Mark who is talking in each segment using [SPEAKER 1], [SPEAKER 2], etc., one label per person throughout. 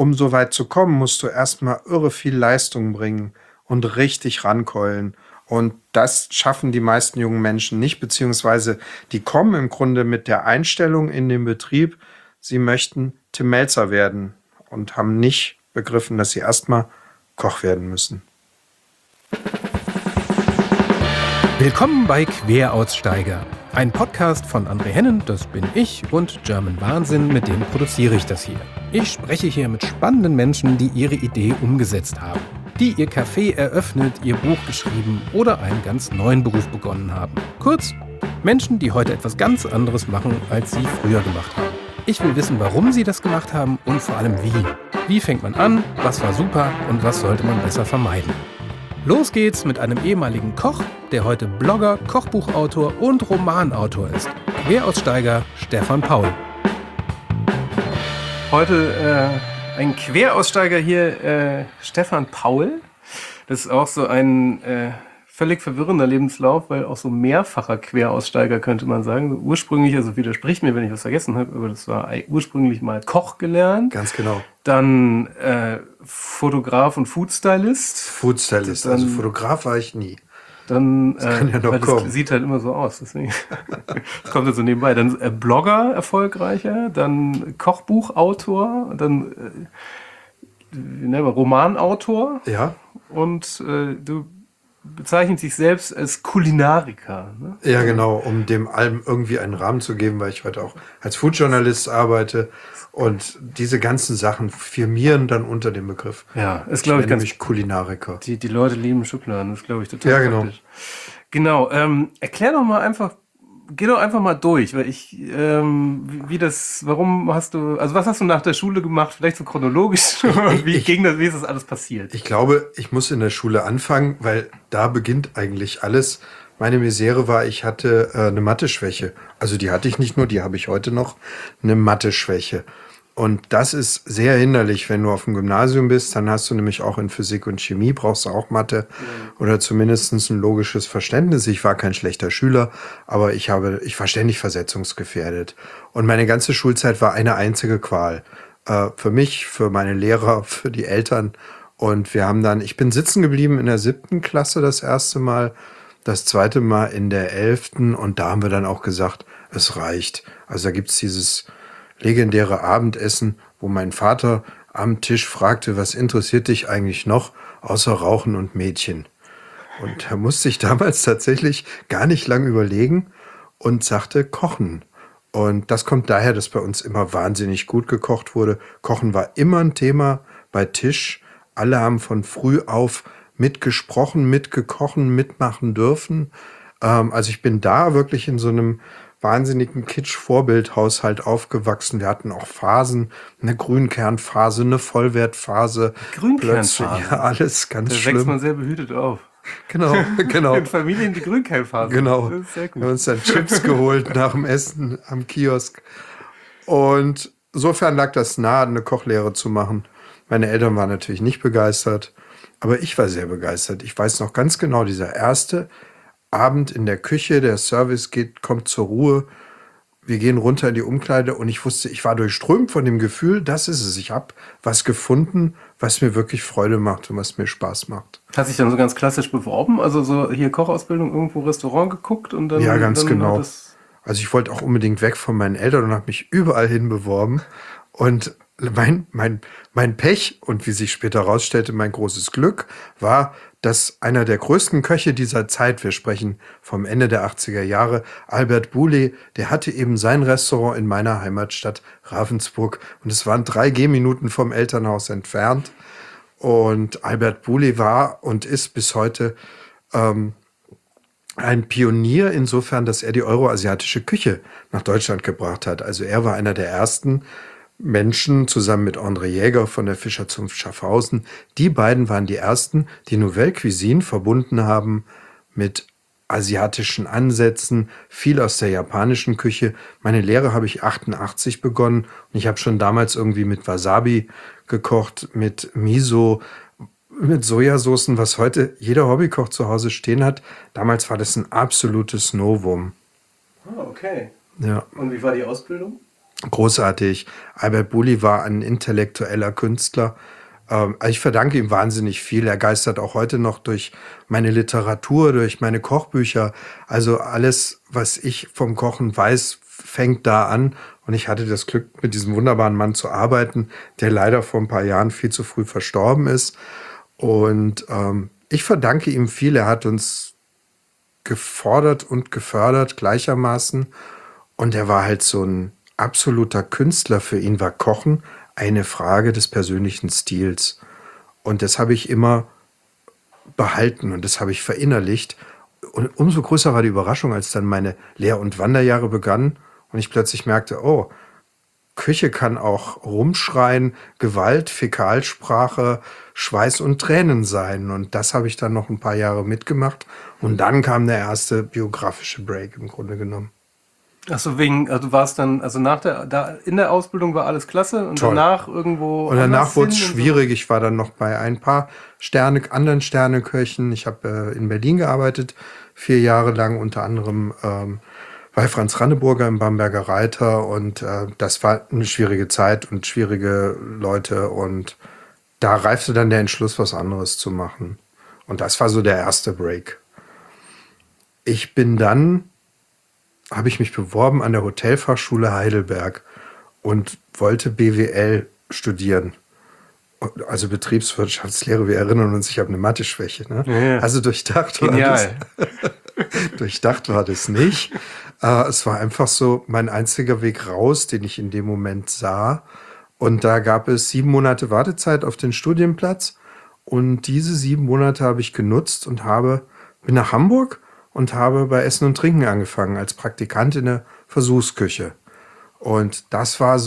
[SPEAKER 1] um so weit zu kommen, musst du erstmal irre viel Leistung bringen und richtig rankeulen. Und das schaffen die meisten jungen Menschen nicht, beziehungsweise die kommen im Grunde mit der Einstellung in den Betrieb, sie möchten Tim Melzer werden und haben nicht begriffen, dass sie erstmal Koch werden müssen.
[SPEAKER 2] Willkommen bei Queraussteiger, ein Podcast von André Hennen, das bin ich, und German Wahnsinn, mit dem produziere ich das hier. Ich spreche hier mit spannenden Menschen, die ihre Idee umgesetzt haben, die ihr Café eröffnet, ihr Buch geschrieben oder einen ganz neuen Beruf begonnen haben. Kurz, Menschen, die heute etwas ganz anderes machen, als sie früher gemacht haben. Ich will wissen, warum sie das gemacht haben und vor allem wie. Wie fängt man an, was war super und was sollte man besser vermeiden? Los geht's mit einem ehemaligen Koch, der heute Blogger, Kochbuchautor und Romanautor ist. Queraussteiger Stefan Paul. Heute ein Queraussteiger hier, Stefan Paul. Das ist auch so ein völlig verwirrender Lebenslauf, weil auch so mehrfacher Queraussteiger, könnte man sagen. Ursprünglich, also widerspricht mir, wenn ich was vergessen habe, aber das war ursprünglich mal Koch gelernt.
[SPEAKER 1] Ganz genau.
[SPEAKER 2] Dann Fotograf und Foodstylist.
[SPEAKER 1] Foodstylist, also Fotograf war ich nie.
[SPEAKER 2] Dann,
[SPEAKER 1] das kann ja noch kommen.
[SPEAKER 2] Das sieht halt immer so aus, deswegen. Das kommt jetzt so nebenbei. Dann Blogger, erfolgreicher, dann Kochbuchautor, dann Romanautor.
[SPEAKER 1] Ja.
[SPEAKER 2] Und du bezeichnest dich selbst als Kulinariker. Ne?
[SPEAKER 1] Ja, genau, um dem allem irgendwie einen Rahmen zu geben, weil ich heute auch als Foodjournalist arbeite. Und diese ganzen Sachen firmieren dann unter dem Begriff.
[SPEAKER 2] Ja, ist, glaube ich, ganz...
[SPEAKER 1] nämlich Kulinariker.
[SPEAKER 2] Die Leute lieben Schubladen, das ist, glaube ich, total
[SPEAKER 1] praktisch.
[SPEAKER 2] Genau, erklär doch mal einfach, geh doch einfach mal durch, weil warum hast du, also was hast du nach der Schule gemacht, vielleicht so chronologisch, wie ist das alles passiert?
[SPEAKER 1] Ich glaube, ich muss in der Schule anfangen, weil da beginnt eigentlich alles. Meine Misere war, ich hatte eine Mathe-Schwäche. Also die hatte ich nicht nur, die habe ich heute noch, eine Mathe-Schwäche. Und das ist sehr hinderlich, wenn du auf dem Gymnasium bist. Dann hast du nämlich auch in Physik und Chemie, brauchst du auch Mathe oder zumindest ein logisches Verständnis. Ich war kein schlechter Schüler, aber ich war ständig versetzungsgefährdet. Und meine ganze Schulzeit war eine einzige Qual. Für mich, für meine Lehrer, für die Eltern. Und ich bin sitzen geblieben in der 7. Klasse das erste Mal, das zweite Mal in der 11. Und da haben wir dann auch gesagt, es reicht. Also da gibt's dieses legendäre Abendessen, wo mein Vater am Tisch fragte, was interessiert dich eigentlich noch, außer Rauchen und Mädchen? Und da musste ich damals tatsächlich gar nicht lang überlegen und sagte Kochen. Und das kommt daher, dass bei uns immer wahnsinnig gut gekocht wurde. Kochen war immer ein Thema bei Tisch. Alle haben von früh auf mitgesprochen, mitgekochen, mitmachen dürfen. Also ich bin da wirklich in so einem wahnsinnigen Kitsch-Vorbildhaushalt aufgewachsen. Wir hatten auch Phasen, eine Grünkernphase, eine Vollwertphase.
[SPEAKER 2] Grünkernphase?
[SPEAKER 1] Ja, alles ganz schlimm.
[SPEAKER 2] Da wächst man sehr behütet auf.
[SPEAKER 1] Genau.
[SPEAKER 2] In Familien die Grünkernphase.
[SPEAKER 1] Genau.
[SPEAKER 2] Das ist sehr gut.
[SPEAKER 1] Wir haben uns dann Chips geholt nach dem Essen am Kiosk. Und insofern lag das nahe, eine Kochlehre zu machen. Meine Eltern waren natürlich nicht begeistert, aber ich war sehr begeistert. Ich weiß noch ganz genau, dieser erste Abend in der Küche, der Service kommt zur Ruhe, wir gehen runter in die Umkleide und ich wusste, ich war durchströmt von dem Gefühl, das ist es. Ich habe was gefunden, was mir wirklich Freude macht und was mir Spaß macht.
[SPEAKER 2] Hast du dich dann so ganz klassisch beworben? Also so hier Kochausbildung, irgendwo Restaurant geguckt und dann...
[SPEAKER 1] Ja, ganz
[SPEAKER 2] dann
[SPEAKER 1] genau. Also ich wollte auch unbedingt weg von meinen Eltern und habe mich überall hin beworben. Und mein Pech und wie sich später herausstellte, mein großes Glück war, dass einer der größten Köche dieser Zeit, wir sprechen vom Ende der 80er Jahre, Albert Bouley, der hatte eben sein Restaurant in meiner Heimatstadt Ravensburg und es waren 3 Gehminuten vom Elternhaus entfernt. Und Albert Bouley war und ist bis heute ein Pionier insofern, dass er die euroasiatische Küche nach Deutschland gebracht hat. Also er war einer der ersten Menschen, zusammen mit André Jäger von der Fischerzunft Schaffhausen. Die beiden waren die ersten, die Nouvelle Cuisine verbunden haben mit asiatischen Ansätzen, viel aus der japanischen Küche. Meine Lehre habe ich 88 begonnen und ich habe schon damals irgendwie mit Wasabi gekocht, mit Miso, mit Sojasoßen, was heute jeder Hobbykoch zu Hause stehen hat. Damals war das ein absolutes Novum.
[SPEAKER 2] Ah, okay.
[SPEAKER 1] Ja.
[SPEAKER 2] Und wie war die Ausbildung?
[SPEAKER 1] Großartig. Albert Bulli war ein intellektueller Künstler. Ich verdanke ihm wahnsinnig viel. Er geistert auch heute noch durch meine Literatur, durch meine Kochbücher. Also alles, was ich vom Kochen weiß, fängt da an. Und ich hatte das Glück, mit diesem wunderbaren Mann zu arbeiten, der leider vor ein paar Jahren viel zu früh verstorben ist. Und ich verdanke ihm viel. Er hat uns gefordert und gefördert gleichermaßen. Und er war halt so ein absoluter Künstler. Für ihn war Kochen eine Frage des persönlichen Stils. Und das habe ich immer behalten und das habe ich verinnerlicht. Und umso größer war die Überraschung, als dann meine Lehr- und Wanderjahre begannen und ich plötzlich merkte, oh, Küche kann auch Rumschreien, Gewalt, Fäkalsprache, Schweiß und Tränen sein. Und das habe ich dann noch ein paar Jahre mitgemacht. Und dann kam der erste biografische Break im Grunde genommen.
[SPEAKER 2] Also du warst dann, also in der Ausbildung war alles klasse und
[SPEAKER 1] Toll.
[SPEAKER 2] danach irgendwo.
[SPEAKER 1] Und danach wurde es schwierig. Ich war dann noch bei ein paar anderen Sterneköchen. Ich habe in Berlin gearbeitet, 4 Jahre lang, unter anderem bei Franz Ranneburger im Bamberger Reiter. Und das war eine schwierige Zeit und schwierige Leute. Und da reifte dann der Entschluss, was anderes zu machen. Und das war so der erste Break. Habe ich mich beworben an der Hotelfachschule Heidelberg und wollte BWL studieren. Also Betriebswirtschaftslehre, wir erinnern uns, ich habe eine Mathe-Schwäche. Ne?
[SPEAKER 2] Ja.
[SPEAKER 1] Also durchdacht war das nicht. Es war einfach so mein einziger Weg raus, den ich in dem Moment sah. Und da gab es 7 Monate Wartezeit auf den Studienplatz. Und diese 7 Monate habe ich genutzt und bin nach Hamburg und habe bei Essen und Trinken angefangen als Praktikant in der Versuchsküche. Und das war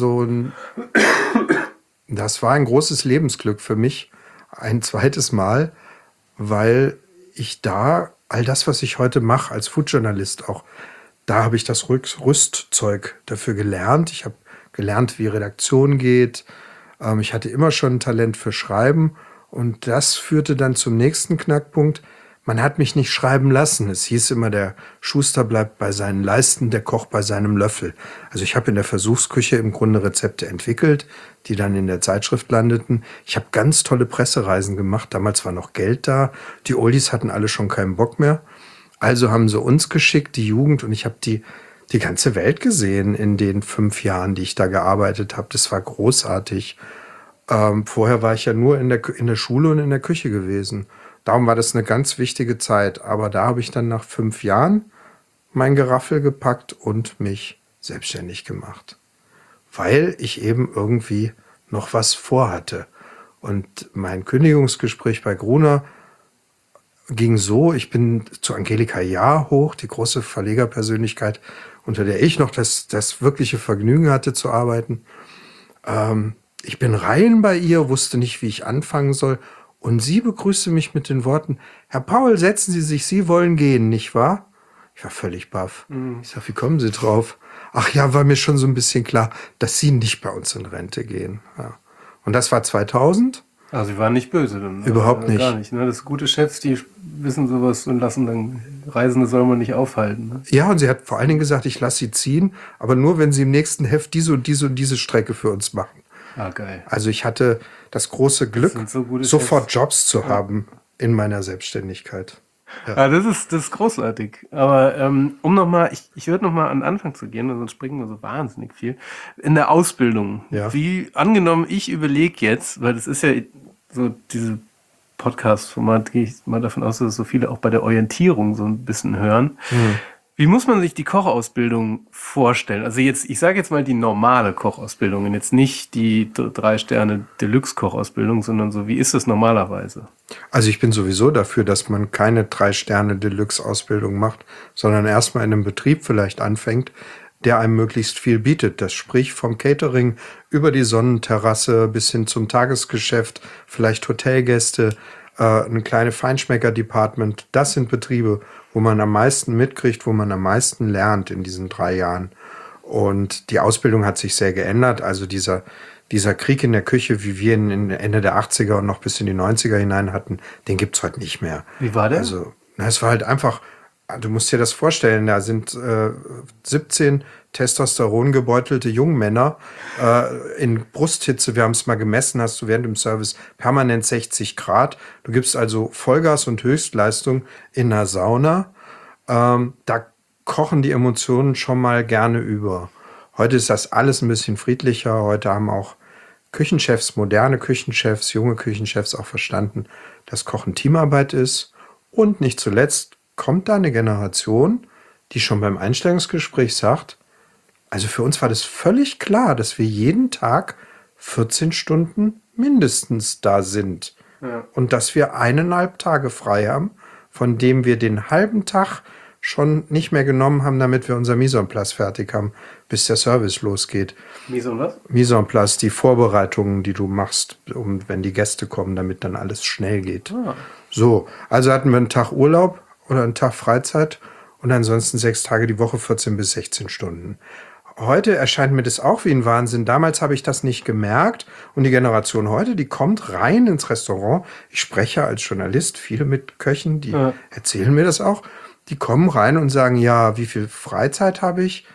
[SPEAKER 1] ein großes Lebensglück für mich, ein zweites Mal, weil ich da all das, was ich heute mache als Foodjournalist auch, da habe ich das Rüstzeug dafür gelernt. Ich habe gelernt, wie Redaktion geht. Ich hatte immer schon ein Talent für Schreiben und das führte dann zum nächsten Knackpunkt. Man hat mich nicht schreiben lassen. Es hieß immer, der Schuster bleibt bei seinen Leisten, der Koch bei seinem Löffel. Also ich habe in der Versuchsküche im Grunde Rezepte entwickelt, die dann in der Zeitschrift landeten. Ich habe ganz tolle Pressereisen gemacht. Damals war noch Geld da. Die Oldies hatten alle schon keinen Bock mehr. Also haben sie uns geschickt, die Jugend. Und ich habe die ganze Welt gesehen in den 5 Jahren, die ich da gearbeitet habe. Das war großartig. Vorher war ich ja nur in der Schule und in der Küche gewesen. Darum war das eine ganz wichtige Zeit. Aber da habe ich dann nach 5 Jahren mein Geraffel gepackt und mich selbstständig gemacht. Weil ich eben irgendwie noch was vorhatte. Und mein Kündigungsgespräch bei Gruner ging so, ich bin zu Angelika Jahr hoch, die große Verlegerpersönlichkeit, unter der ich noch das wirkliche Vergnügen hatte zu arbeiten. Ich bin rein bei ihr, wusste nicht, wie ich anfangen soll. Und sie begrüßte mich mit den Worten, Herr Paul, setzen Sie sich, Sie wollen gehen, nicht wahr? Ich war völlig baff. Ich sag, wie kommen Sie drauf? Ach ja, war mir schon so ein bisschen klar, dass Sie nicht bei uns in Rente gehen. Ja. Und das war 2000.
[SPEAKER 2] Also Sie waren nicht böse dann?
[SPEAKER 1] Überhaupt nicht.
[SPEAKER 2] Gar nicht. Ne? Das gute Chefs, die wissen sowas und lassen dann Reisende soll man nicht aufhalten. Ne?
[SPEAKER 1] Ja, und sie hat vor allen Dingen gesagt, ich lasse Sie ziehen, aber nur, wenn Sie im nächsten Heft diese und diese und diese Strecke für uns machen.
[SPEAKER 2] Ah, geil.
[SPEAKER 1] Also ich hatte das große Glück, sofort Jobs zu haben in meiner Selbstständigkeit.
[SPEAKER 2] Ja. Das ist großartig. Aber ich würde nochmal an den Anfang zu gehen, sonst springen wir so wahnsinnig viel. In der Ausbildung, wie angenommen, ich überlege jetzt, weil das ist ja so diese Podcast-Format, gehe ich mal davon aus, dass so viele auch bei der Orientierung so ein bisschen hören. Wie muss man sich die Kochausbildung vorstellen? Also ich sage jetzt mal die normale Kochausbildung und jetzt nicht die 3-Sterne-Deluxe-Kochausbildung, sondern so, wie ist es normalerweise?
[SPEAKER 1] Also ich bin sowieso dafür, dass man keine 3-Sterne-Deluxe-Ausbildung macht, sondern erstmal in einem Betrieb vielleicht anfängt, der einem möglichst viel bietet. Das sprich vom Catering über die Sonnenterrasse bis hin zum Tagesgeschäft, vielleicht Hotelgäste, eine kleine Feinschmecker-Department. Das sind Betriebe, wo man am meisten mitkriegt, wo man am meisten lernt in diesen 3 Jahren. Und die Ausbildung hat sich sehr geändert. Also dieser Krieg in der Küche, wie wir ihn Ende der 80er und noch bis in die 90er hinein hatten, den gibt's heute nicht mehr.
[SPEAKER 2] Wie war der?
[SPEAKER 1] Also es war halt einfach Du musst dir das vorstellen, da sind 17 Testosteron gebeutelte Jungmänner in Brusthitze. Wir haben es mal gemessen, hast du während dem Service permanent 60 Grad. Du gibst also Vollgas und Höchstleistung in der Sauna. Da kochen die Emotionen schon mal gerne über. Heute ist das alles ein bisschen friedlicher. Heute haben auch Küchenchefs, moderne Küchenchefs, junge Küchenchefs auch verstanden, dass Kochen Teamarbeit ist. Und nicht zuletzt kommt da eine Generation, die schon beim Einstellungsgespräch sagt, also für uns war das völlig klar, dass wir jeden Tag 14 Stunden mindestens da sind. Ja. Und dass wir 1,5 Tage frei haben, von dem wir den halben Tag schon nicht mehr genommen haben, damit wir unser Mise en place fertig haben, bis der Service losgeht.
[SPEAKER 2] Mise en was?
[SPEAKER 1] Mise en place, die Vorbereitungen, die du machst, wenn die Gäste kommen, damit dann alles schnell geht. Ah. So, also hatten wir einen Tag Urlaub oder einen Tag Freizeit und ansonsten 6 Tage die Woche, 14 bis 16 Stunden. Heute erscheint mir das auch wie ein Wahnsinn. Damals habe ich das nicht gemerkt. Und die Generation heute, die kommt rein ins Restaurant. Ich spreche als Journalist viele mit Köchen, die erzählen mir das auch. Die kommen rein und sagen, ja, wie viel Freizeit habe ich?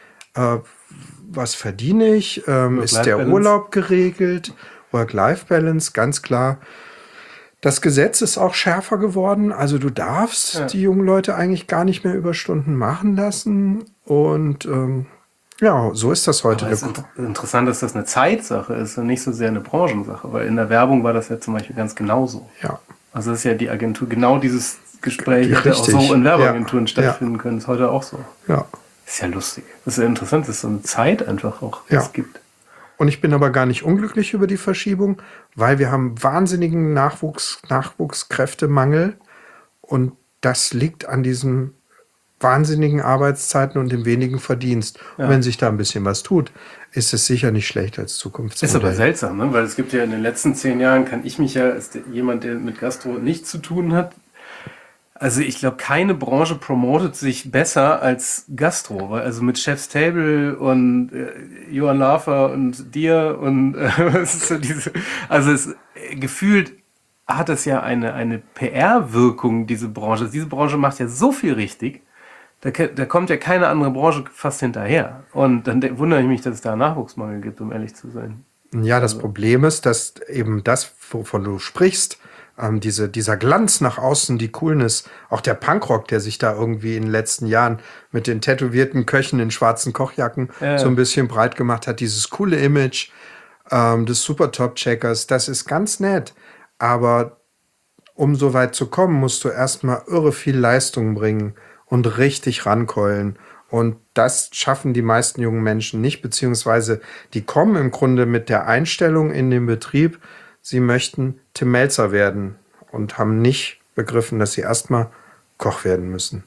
[SPEAKER 1] Was verdiene ich? Ist der Urlaub geregelt? Work-Life-Balance, ganz klar. Das Gesetz ist auch schärfer geworden. Also du darfst die jungen Leute eigentlich gar nicht mehr Überstunden machen lassen. Und ja, so ist das heute.
[SPEAKER 2] Aber es ist interessant, dass das eine Zeitsache ist und nicht so sehr eine Branchensache, weil in der Werbung war das ja zum Beispiel ganz genauso.
[SPEAKER 1] Ja.
[SPEAKER 2] Also das ist ja die Agentur, genau dieses Gespräch hätte auch so in Werbeagenturen stattfinden können, ist heute auch so.
[SPEAKER 1] Ja.
[SPEAKER 2] Ist ja lustig. Das ist ja interessant, dass es so eine Zeit einfach auch gibt.
[SPEAKER 1] Und ich bin aber gar nicht unglücklich über die Verschiebung, weil wir haben wahnsinnigen Nachwuchskräftemangel und das liegt an diesen wahnsinnigen Arbeitszeiten und dem wenigen Verdienst. Ja. Und wenn sich da ein bisschen was tut, ist es sicher nicht schlecht als Zukunftsmodell.
[SPEAKER 2] Ist aber seltsam, ne? Weil es gibt ja in den letzten 10 Jahren, kann ich mich ja als jemand, der mit Gastro nichts zu tun hat, also ich glaube, keine Branche promotet sich besser als Gastro, weil also mit Chef's Table und Johann Lafer und dir und was ist so diese, also es gefühlt hat es ja eine PR-Wirkung, diese Branche. Diese Branche macht ja so viel richtig, da kommt ja keine andere Branche fast hinterher. Und dann wundere ich mich, dass es da einen Nachwuchsmangel gibt, um ehrlich zu sein.
[SPEAKER 1] Ja, das Problem ist, dass eben das, wovon du sprichst, dieser Glanz nach außen, die Coolness, auch der Punkrock, der sich da irgendwie in den letzten Jahren mit den tätowierten Köchen in schwarzen Kochjacken so ein bisschen breit gemacht hat, dieses coole Image des Super-Top-Checkers, das ist ganz nett. Aber um so weit zu kommen, musst du erstmal irre viel Leistung bringen und richtig rankeulen. Und das schaffen die meisten jungen Menschen nicht, beziehungsweise die kommen im Grunde mit der Einstellung in den Betrieb, sie möchten Tim Mälzer werden und haben nicht begriffen, dass sie erstmal Koch werden müssen.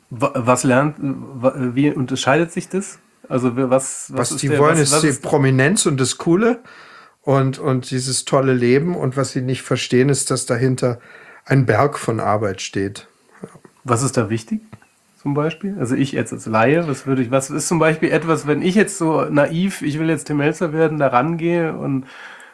[SPEAKER 2] Wie unterscheidet sich das? Also was
[SPEAKER 1] die wollen, ist die Prominenz und das Coole und dieses tolle Leben. Und was sie nicht verstehen, ist, dass dahinter ein Berg von Arbeit steht.
[SPEAKER 2] Ja. Was ist da wichtig? Zum Beispiel? Also ich jetzt als Laie, was ist zum Beispiel etwas, wenn ich jetzt so naiv, ich will jetzt Tim Mälzer werden, da rangehe und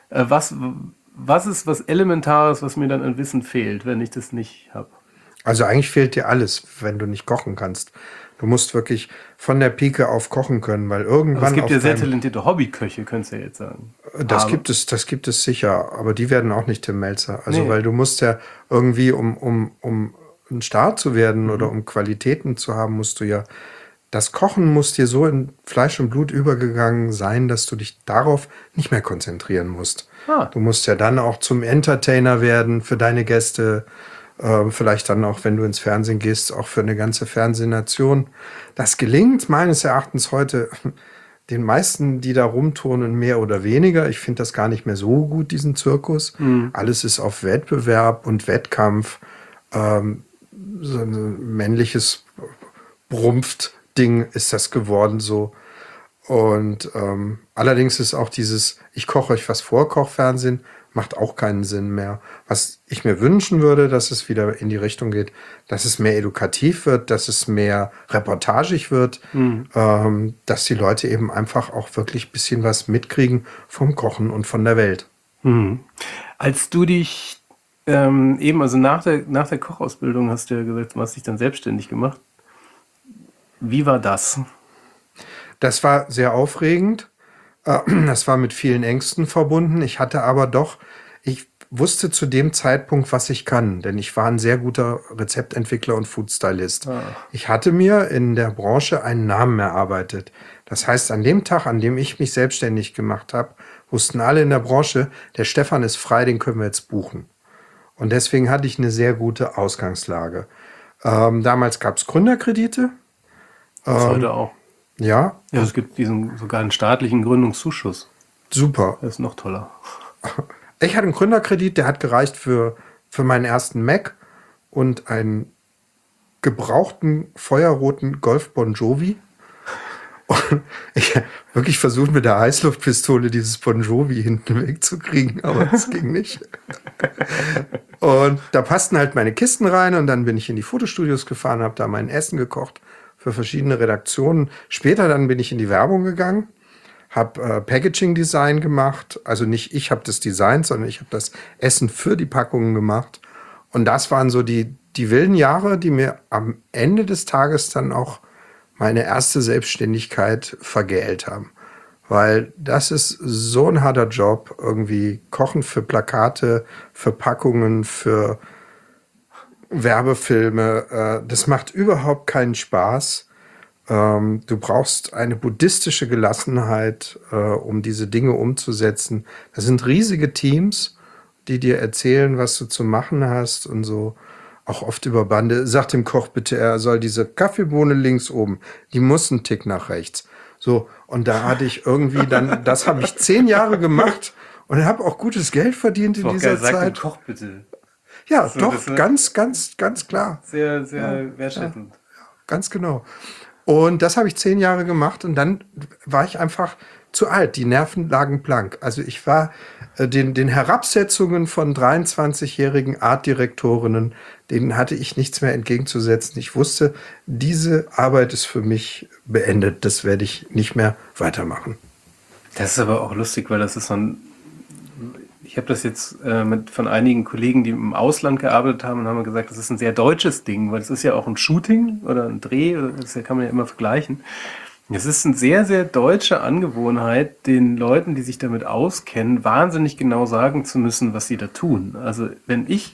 [SPEAKER 2] was ist was Elementares, was mir dann an Wissen fehlt, wenn ich das nicht habe?
[SPEAKER 1] Also eigentlich fehlt dir alles, wenn du nicht kochen kannst. Du musst wirklich von der Pike auf kochen können, weil irgendwann.
[SPEAKER 2] Aber es gibt ja sehr talentierte Hobbyköche, könntest du ja jetzt sagen.
[SPEAKER 1] Das gibt es sicher, aber die werden auch nicht Tim Mälzer. Also weil du musst ja irgendwie, um ein Star zu werden oder um Qualitäten zu haben, musst du ja, das Kochen muss dir so in Fleisch und Blut übergegangen sein, dass du dich darauf nicht mehr konzentrieren musst. Du musst ja dann auch zum Entertainer werden für deine Gäste, vielleicht dann auch, wenn du ins Fernsehen gehst, auch für eine ganze Fernsehnation. Das gelingt meines Erachtens heute den meisten, die da rumturnen, mehr oder weniger. Ich finde das gar nicht mehr so gut, diesen Zirkus. Alles ist auf Wettbewerb und Wettkampf. So ein männliches Brumpft-Ding ist das geworden so. Und allerdings ist auch dieses Ich koche euch was vor, Kochfernsehen, macht auch keinen Sinn mehr. Was ich mir wünschen würde, dass es wieder in die Richtung geht, dass es mehr edukativ wird, dass es mehr reportagig wird, dass die Leute eben einfach auch wirklich ein bisschen was mitkriegen vom Kochen und von der Welt.
[SPEAKER 2] Als du dich also nach der Kochausbildung hast du ja gesagt, du hast dich dann selbstständig gemacht. Wie war das?
[SPEAKER 1] Das war sehr aufregend. Das war mit vielen Ängsten verbunden. Ich wusste zu dem Zeitpunkt, was ich kann, denn ich war ein sehr guter Rezeptentwickler und Foodstylist. Ich hatte mir in der Branche einen Namen erarbeitet. Das heißt, an dem Tag, an dem ich mich selbstständig gemacht habe, wussten alle in der Branche, der Stefan ist frei, den können wir jetzt buchen. Und deswegen hatte ich eine sehr gute Ausgangslage. Damals gab es Gründerkredite.
[SPEAKER 2] Das heute auch.
[SPEAKER 1] Ja.
[SPEAKER 2] Ja, es gibt sogar einen staatlichen Gründungszuschuss.
[SPEAKER 1] Super.
[SPEAKER 2] Das ist noch toller.
[SPEAKER 1] Ich hatte einen Gründerkredit, der hat gereicht für meinen ersten Mac und einen gebrauchten feuerroten Golf Bon Jovi. Und ich habe wirklich versucht, mit der Heißluftpistole dieses Bon Jovi hinten wegzukriegen, aber es ging nicht. Und da passten halt meine Kisten rein und dann bin ich in die Fotostudios gefahren, habe da mein Essen gekocht für verschiedene Redaktionen. Später dann bin ich in die Werbung gegangen, habe Packaging-Design gemacht. Also nicht ich habe das designt, sondern ich habe das Essen für die Packungen gemacht. Und das waren so die wilden Jahre, die mir am Ende des Tages dann auch meine erste Selbstständigkeit vergällt haben. Weil das ist so ein harter Job, irgendwie Kochen für Plakate, für Packungen, für Werbefilme. Das macht überhaupt keinen Spaß. Du brauchst eine buddhistische Gelassenheit, um diese Dinge umzusetzen. Das sind riesige Teams, die dir erzählen, was du zu machen hast und so. Auch oft über Bande. Sag dem Koch bitte, er soll diese Kaffeebohne links oben, die muss einen Tick nach rechts. So, und da hatte ich irgendwie dann, das habe ich 10 Jahre gemacht und habe auch gutes Geld verdient in dieser Zeit.
[SPEAKER 2] Sag dem Koch bitte.
[SPEAKER 1] Ja, so, doch, ganz klar.
[SPEAKER 2] Sehr, sehr wertschätzend.
[SPEAKER 1] Ja, ganz genau. Und das habe ich 10 Jahre gemacht und dann war ich einfach zu alt. Die Nerven lagen blank. Also ich war den Herabsetzungen von 23-jährigen Artdirektorinnen, denen hatte ich nichts mehr entgegenzusetzen. Ich wusste, diese Arbeit ist für mich beendet. Das werde ich nicht mehr weitermachen.
[SPEAKER 2] Das ist aber auch lustig, weil das ist so ein... Ich habe das jetzt von einigen Kollegen, die im Ausland gearbeitet haben, und haben gesagt, das ist ein sehr deutsches Ding, weil es ist ja auch ein Shooting oder ein Dreh, das kann man ja immer vergleichen. Es ist eine sehr, sehr deutsche Angewohnheit, den Leuten, die sich damit auskennen, wahnsinnig genau sagen zu müssen, was sie da tun. Also ich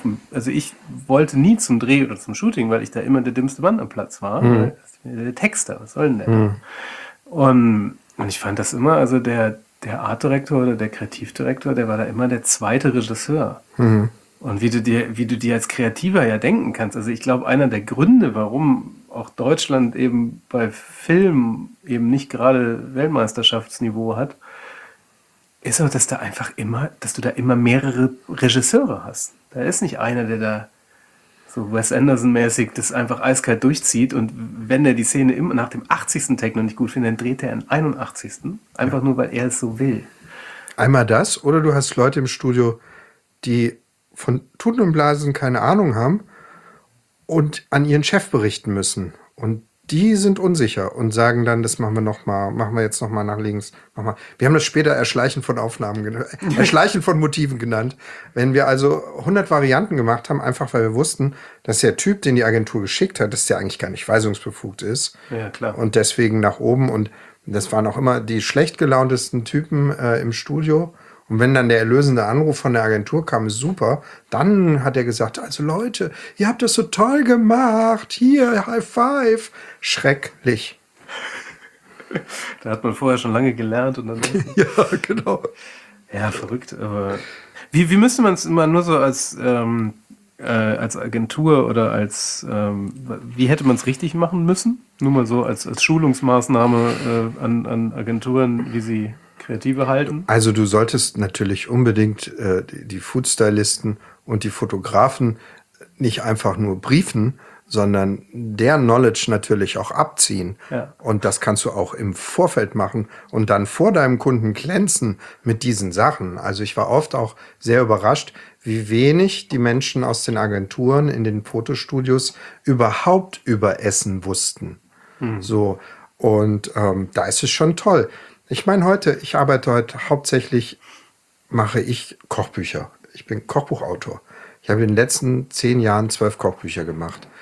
[SPEAKER 2] wollte nie zum Dreh oder zum Shooting, weil ich da immer der dümmste Mann am Platz war. Weil der Texter, was soll denn der? Und ich fand das immer, also der Artdirektor oder der Kreativdirektor, der war da immer der zweite Regisseur. Und wie du dir als Kreativer ja denken kannst. Also ich glaube, einer der Gründe, warum auch Deutschland eben bei Film eben nicht gerade Weltmeisterschaftsniveau hat, ist auch, dass du da immer mehrere Regisseure hast. Da ist nicht einer, der da so Wes Anderson-mäßig das einfach eiskalt durchzieht und wenn der die Szene immer nach dem 80. Take noch nicht gut findet, dann dreht er am 81. Einfach nur, weil er es so will.
[SPEAKER 1] Einmal das, oder du hast Leute im Studio, die von Tuten und Blasen keine Ahnung haben und an ihren Chef berichten müssen. Und die sind unsicher und sagen dann, das machen wir jetzt nochmal nach links. Wir haben das später Erschleichen von Erschleichen von Motiven genannt. Wenn wir also 100 Varianten gemacht haben, einfach weil wir wussten, dass der Typ, den die Agentur geschickt hat, dass der eigentlich gar nicht weisungsbefugt ist.
[SPEAKER 2] Ja, klar.
[SPEAKER 1] Und deswegen nach oben. Und das waren auch immer die schlecht gelauntesten Typen im Studio. Und wenn dann der erlösende Anruf von der Agentur kam, ist super, dann hat er gesagt, also Leute, ihr habt das so toll gemacht, hier, High Five. Schrecklich.
[SPEAKER 2] Da hat man vorher schon lange gelernt und dann...
[SPEAKER 1] Ja, genau.
[SPEAKER 2] Ja, verrückt, aber... Wie müsste man es immer nur so als Agentur oder wie hätte man es richtig machen müssen? Nur mal so als Schulungsmaßnahme an Agenturen, wie sie Kreative halten? Also
[SPEAKER 1] du solltest natürlich unbedingt die Foodstylisten und die Fotografen nicht einfach nur briefen, sondern der Knowledge natürlich auch abziehen. Ja. Und das kannst du auch im Vorfeld machen und dann vor deinem Kunden glänzen mit diesen Sachen. Also ich war oft auch sehr überrascht, wie wenig die Menschen aus den Agenturen in den Fotostudios überhaupt über Essen wussten. So, und da ist es schon toll. Ich meine, ich arbeite heute hauptsächlich, mache ich Kochbücher. Ich bin Kochbuchautor. Ich habe in den letzten 10 Jahren 12 Kochbücher gemacht.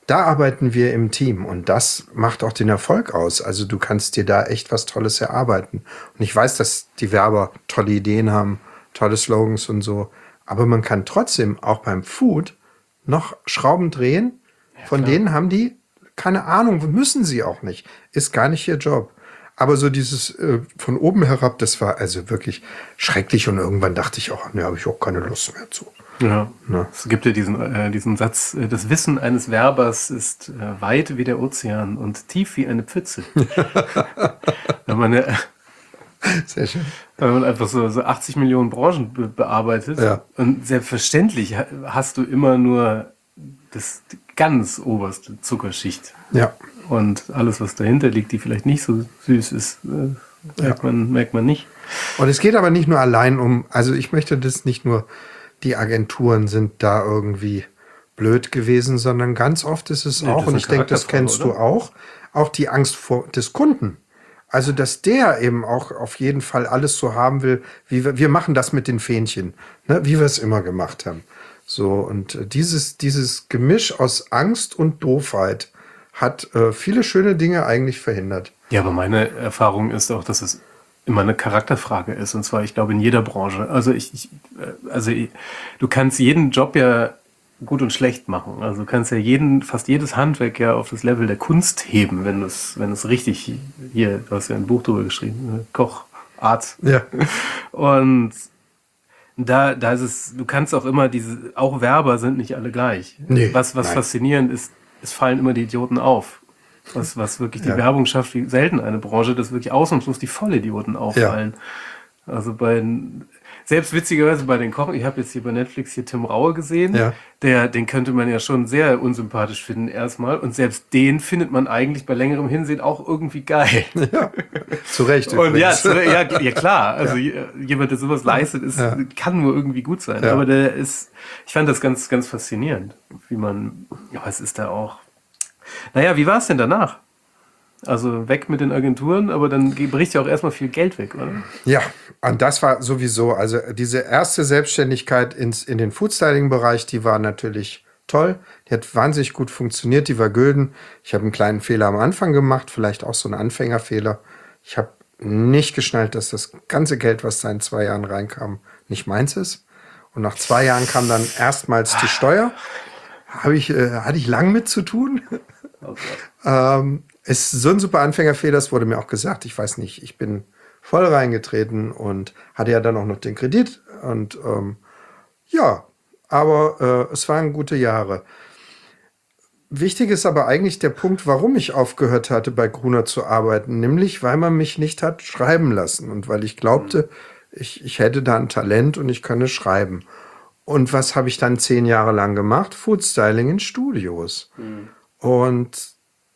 [SPEAKER 1] da arbeiten wir im Team und das macht auch den Erfolg aus. Also du kannst dir da echt was Tolles erarbeiten. Und ich weiß, dass die Werber tolle Ideen haben, tolle Slogans und so. Aber man kann trotzdem auch beim Food noch Schrauben drehen. Von denen haben die keine Ahnung, müssen sie auch nicht. Ist gar nicht ihr Job. Aber so dieses von oben herab, das war also wirklich schrecklich. Und irgendwann dachte ich auch, ne, habe ich auch keine Lust mehr zu.
[SPEAKER 2] Ja, es gibt ja diesen Satz, das Wissen eines Werbers ist weit wie der Ozean und tief wie eine Pfütze. Wenn man
[SPEAKER 1] Sehr schön.
[SPEAKER 2] Wenn man einfach so 80 Millionen Branchen bearbeitet.
[SPEAKER 1] Ja.
[SPEAKER 2] Und selbstverständlich hast du immer nur die ganz oberste Zuckerschicht.
[SPEAKER 1] Ja.
[SPEAKER 2] Und alles, was dahinter liegt, die vielleicht nicht so süß ist, merkt man nicht.
[SPEAKER 1] Und es geht aber nicht nur allein um, also ich möchte das nicht nur, die Agenturen sind da irgendwie blöd gewesen, sondern ganz oft ist es auch, und ich denke, das kennst du auch die Angst des Kunden. Also, dass der eben auch auf jeden Fall alles so haben will, wie wir machen das mit den Fähnchen, ne, wie wir es immer gemacht haben. So, und dieses Gemisch aus Angst und Doofheit hat viele schöne Dinge eigentlich verhindert.
[SPEAKER 2] Ja, aber meine Erfahrung ist auch, dass es immer eine Charakterfrage ist. Und zwar, ich glaube, in jeder Branche. Also du kannst jeden Job ja gut und schlecht machen. Also du kannst ja fast jedes Handwerk ja auf das Level der Kunst heben, wenn es richtig, hier, du hast ja ein Buch drüber geschrieben, Koch, Arzt.
[SPEAKER 1] Ja.
[SPEAKER 2] Und da ist es, du kannst auch immer auch Werber sind nicht alle gleich.
[SPEAKER 1] Nee,
[SPEAKER 2] was faszinierend ist, es fallen immer die Idioten auf. Was wirklich die Werbung schafft, wie selten eine Branche, dass wirklich ausnahmslos die Vollidioten auffallen. Ja. Also selbst witzigerweise bei den Kochen, ich habe jetzt hier bei Netflix hier Tim Raue gesehen, den könnte man ja schon sehr unsympathisch finden erstmal und selbst den findet man eigentlich bei längerem Hinsehen auch irgendwie geil.
[SPEAKER 1] Ja, zu Recht.
[SPEAKER 2] Und ja, klar, also jemand, der sowas leistet, kann nur irgendwie gut sein, aber ich fand das ganz, ganz faszinierend, es ist da auch. Naja, wie war es denn danach? Also weg mit den Agenturen, aber dann bricht ja auch erstmal viel Geld weg, oder?
[SPEAKER 1] Ja, und das war sowieso, also diese erste Selbstständigkeit in den Foodstyling-Bereich, die war natürlich toll. Die hat wahnsinnig gut funktioniert, die war gülden. Ich habe einen kleinen Fehler am Anfang gemacht, vielleicht auch so einen Anfängerfehler. Ich habe nicht geschnallt, dass das ganze Geld, was da in 2 Jahren reinkam, nicht meins ist. Und nach 2 Jahren kam dann erstmals die Steuer. Hatte ich lang mit zu tun. Okay. Ist so ein super Anfängerfehler, das wurde mir auch gesagt. Ich weiß nicht, ich bin voll reingetreten und hatte ja dann auch noch den Kredit. Und aber es waren gute Jahre. Wichtig ist aber eigentlich der Punkt, warum ich aufgehört hatte, bei Gruner zu arbeiten. Nämlich, weil man mich nicht hat schreiben lassen und weil ich glaubte, ich hätte da ein Talent und ich könne schreiben. Und was habe ich dann 10 Jahre lang gemacht? Foodstyling in Studios. Und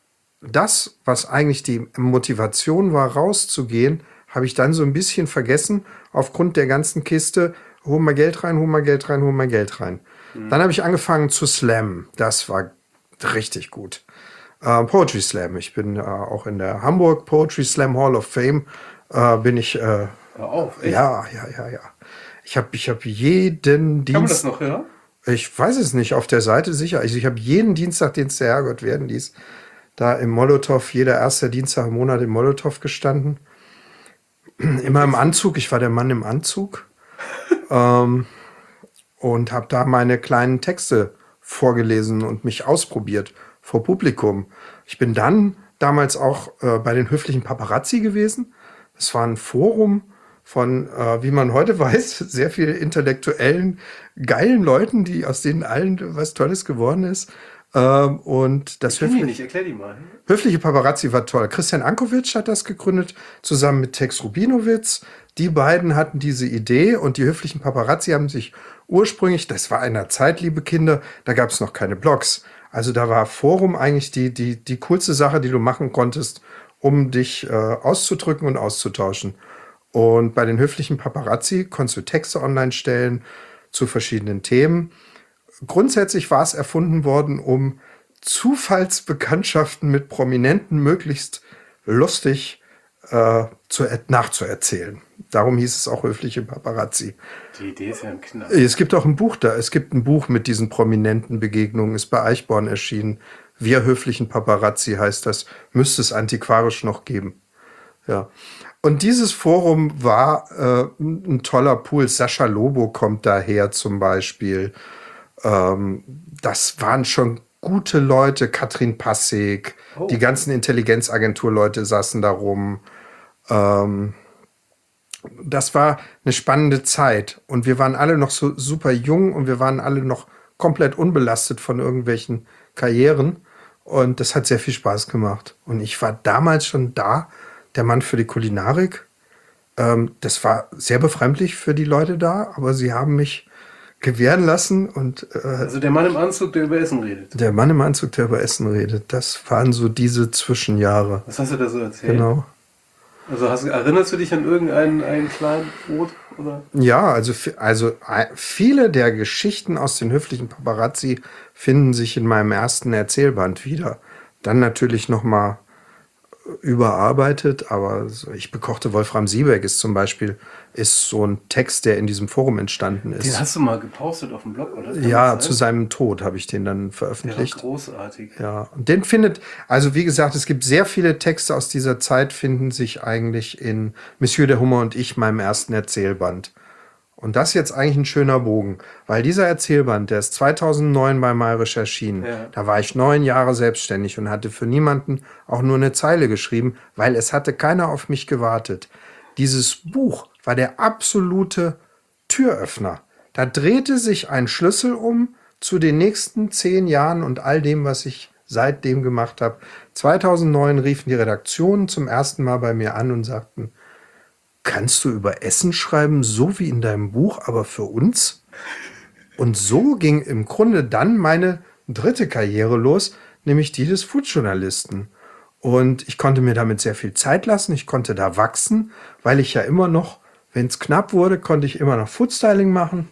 [SPEAKER 1] das, was eigentlich die Motivation war, rauszugehen, habe ich dann so ein bisschen vergessen, aufgrund der ganzen Kiste, hol mal Geld rein, hol mal Geld rein, hol mal Geld rein. Dann habe ich angefangen zu slammen. Das war richtig gut. Poetry Slam. Ich bin auch in der Hamburg Poetry Slam Hall of Fame. Bin ich. Hör
[SPEAKER 2] auf, echt?
[SPEAKER 1] Ja. Ich hab jeden Dienst.
[SPEAKER 2] Kann man das noch hören?
[SPEAKER 1] Ich weiß es nicht, auf der Seite sicher. Ich habe jeden Dienstag, den es der Herrgott werden ließ, da im Molotow, jeder erste Dienstag im Monat im Molotow gestanden. Immer im Anzug. Ich war der Mann im Anzug. Und habe da meine kleinen Texte vorgelesen und mich ausprobiert vor Publikum. Ich bin dann damals auch bei den höflichen Paparazzi gewesen. Das war ein Forum von, wie man heute weiß, sehr viele intellektuellen, geilen Leuten, aus denen allen was Tolles geworden ist. Und das
[SPEAKER 2] erklär die mal.
[SPEAKER 1] Höfliche Paparazzi war toll. Christian Ankovic hat das gegründet, zusammen mit Tex Rubinowitz. Die beiden hatten diese Idee und die höflichen Paparazzi haben sich ursprünglich, das war einer Zeit, liebe Kinder, da gab es noch keine Blogs. Also da war Forum eigentlich die coolste Sache, die du machen konntest, um dich auszudrücken und auszutauschen. Und bei den höflichen Paparazzi konntest du Texte online stellen zu verschiedenen Themen. Grundsätzlich war es erfunden worden, um Zufallsbekanntschaften mit Prominenten möglichst lustig nachzuerzählen. Darum hieß es auch höfliche Paparazzi.
[SPEAKER 2] Die Idee ist ja ein Knall.
[SPEAKER 1] Es gibt auch ein Buch da. Es gibt ein Buch mit diesen prominenten Begegnungen, ist bei Eichborn erschienen. Wir höflichen Paparazzi heißt das, müsste es antiquarisch noch geben. Ja. Und dieses Forum war ein toller Pool. Sascha Lobo kommt daher zum Beispiel. Das waren schon gute Leute. Katrin Passig, die ganzen Intelligenzagentur-Leute saßen da rum. Das war eine spannende Zeit. Und wir waren alle noch so super jung und wir waren alle noch komplett unbelastet von irgendwelchen Karrieren. Und das hat sehr viel Spaß gemacht. Und ich war damals schon da, der Mann für die Kulinarik. Das war sehr befremdlich für die Leute da, aber sie haben mich gewähren lassen. Und,
[SPEAKER 2] also der Mann im Anzug, der über Essen redet.
[SPEAKER 1] Der Mann im Anzug, der über Essen redet. Das waren so diese Zwischenjahre.
[SPEAKER 2] Was hast du da so erzählt?
[SPEAKER 1] Genau.
[SPEAKER 2] Also erinnerst du dich an einen kleinen Brot? Oder?
[SPEAKER 1] Ja, also viele der Geschichten aus den höflichen Paparazzi finden sich in meinem ersten Erzählband wieder. Dann natürlich nochmal überarbeitet, aber so, ich bekochte Wolfram Siebeck ist zum Beispiel so ein Text, der in diesem Forum entstanden ist.
[SPEAKER 2] Den hast du mal gepostet auf dem Blog, oder?
[SPEAKER 1] Ja, zu seinem Tod habe ich den dann veröffentlicht.
[SPEAKER 2] Der war großartig.
[SPEAKER 1] Ja, und den also wie gesagt, es gibt sehr viele Texte aus dieser Zeit, finden sich eigentlich in Monsieur der Hummer und ich, meinem ersten Erzählband. Und das ist jetzt eigentlich ein schöner Bogen, weil dieser Erzählband, der ist 2009 bei Mayrisch erschienen. Ja. Da war ich 9 Jahre selbstständig und hatte für niemanden auch nur eine Zeile geschrieben, weil es hatte keiner auf mich gewartet. Dieses Buch war der absolute Türöffner. Da drehte sich ein Schlüssel um zu den nächsten 10 Jahren und all dem, was ich seitdem gemacht habe. 2009 riefen die Redaktionen zum ersten Mal bei mir an und sagten, kannst du über Essen schreiben, so wie in deinem Buch, aber für uns? Und so ging im Grunde dann meine dritte Karriere los, nämlich die des Foodjournalisten. Und ich konnte mir damit sehr viel Zeit lassen, ich konnte da wachsen, weil ich ja immer noch, wenn es knapp wurde, konnte ich immer noch Foodstyling machen.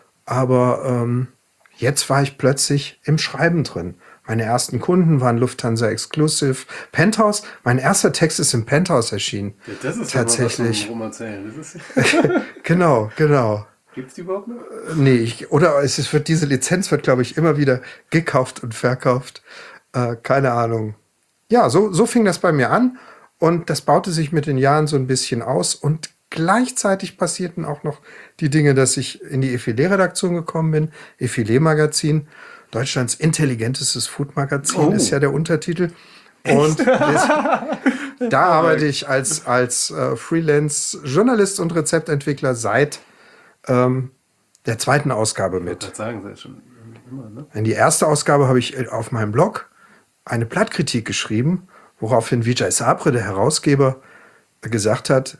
[SPEAKER 1] Aber jetzt war ich plötzlich im Schreiben drin. Meine ersten Kunden waren Lufthansa Exclusive, Penthouse. Mein erster Text ist im Penthouse erschienen.
[SPEAKER 2] Ja, das ist
[SPEAKER 1] tatsächlich.
[SPEAKER 2] Ja mal was erzählen. Das ist
[SPEAKER 1] Genau.
[SPEAKER 2] Gibt es die überhaupt noch?
[SPEAKER 1] Nee, diese Lizenz wird, glaube ich, immer wieder gekauft und verkauft. Keine Ahnung. Ja, so fing das bei mir an und das baute sich mit den Jahren so ein bisschen aus und gleichzeitig passierten auch noch die Dinge, dass ich in die Effilé-Redaktion gekommen bin, Effilé-Magazin, Deutschlands intelligentestes Food-Magazin ist ja der Untertitel. Und da arbeite ich als Freelance-Journalist und Rezeptentwickler seit der zweiten Ausgabe mit.
[SPEAKER 2] Ich würde sagen, das ist schon immer, ne?
[SPEAKER 1] In die erste Ausgabe habe ich auf meinem Blog eine Plattkritik geschrieben, woraufhin Vijay Sabre, der Herausgeber, gesagt hat,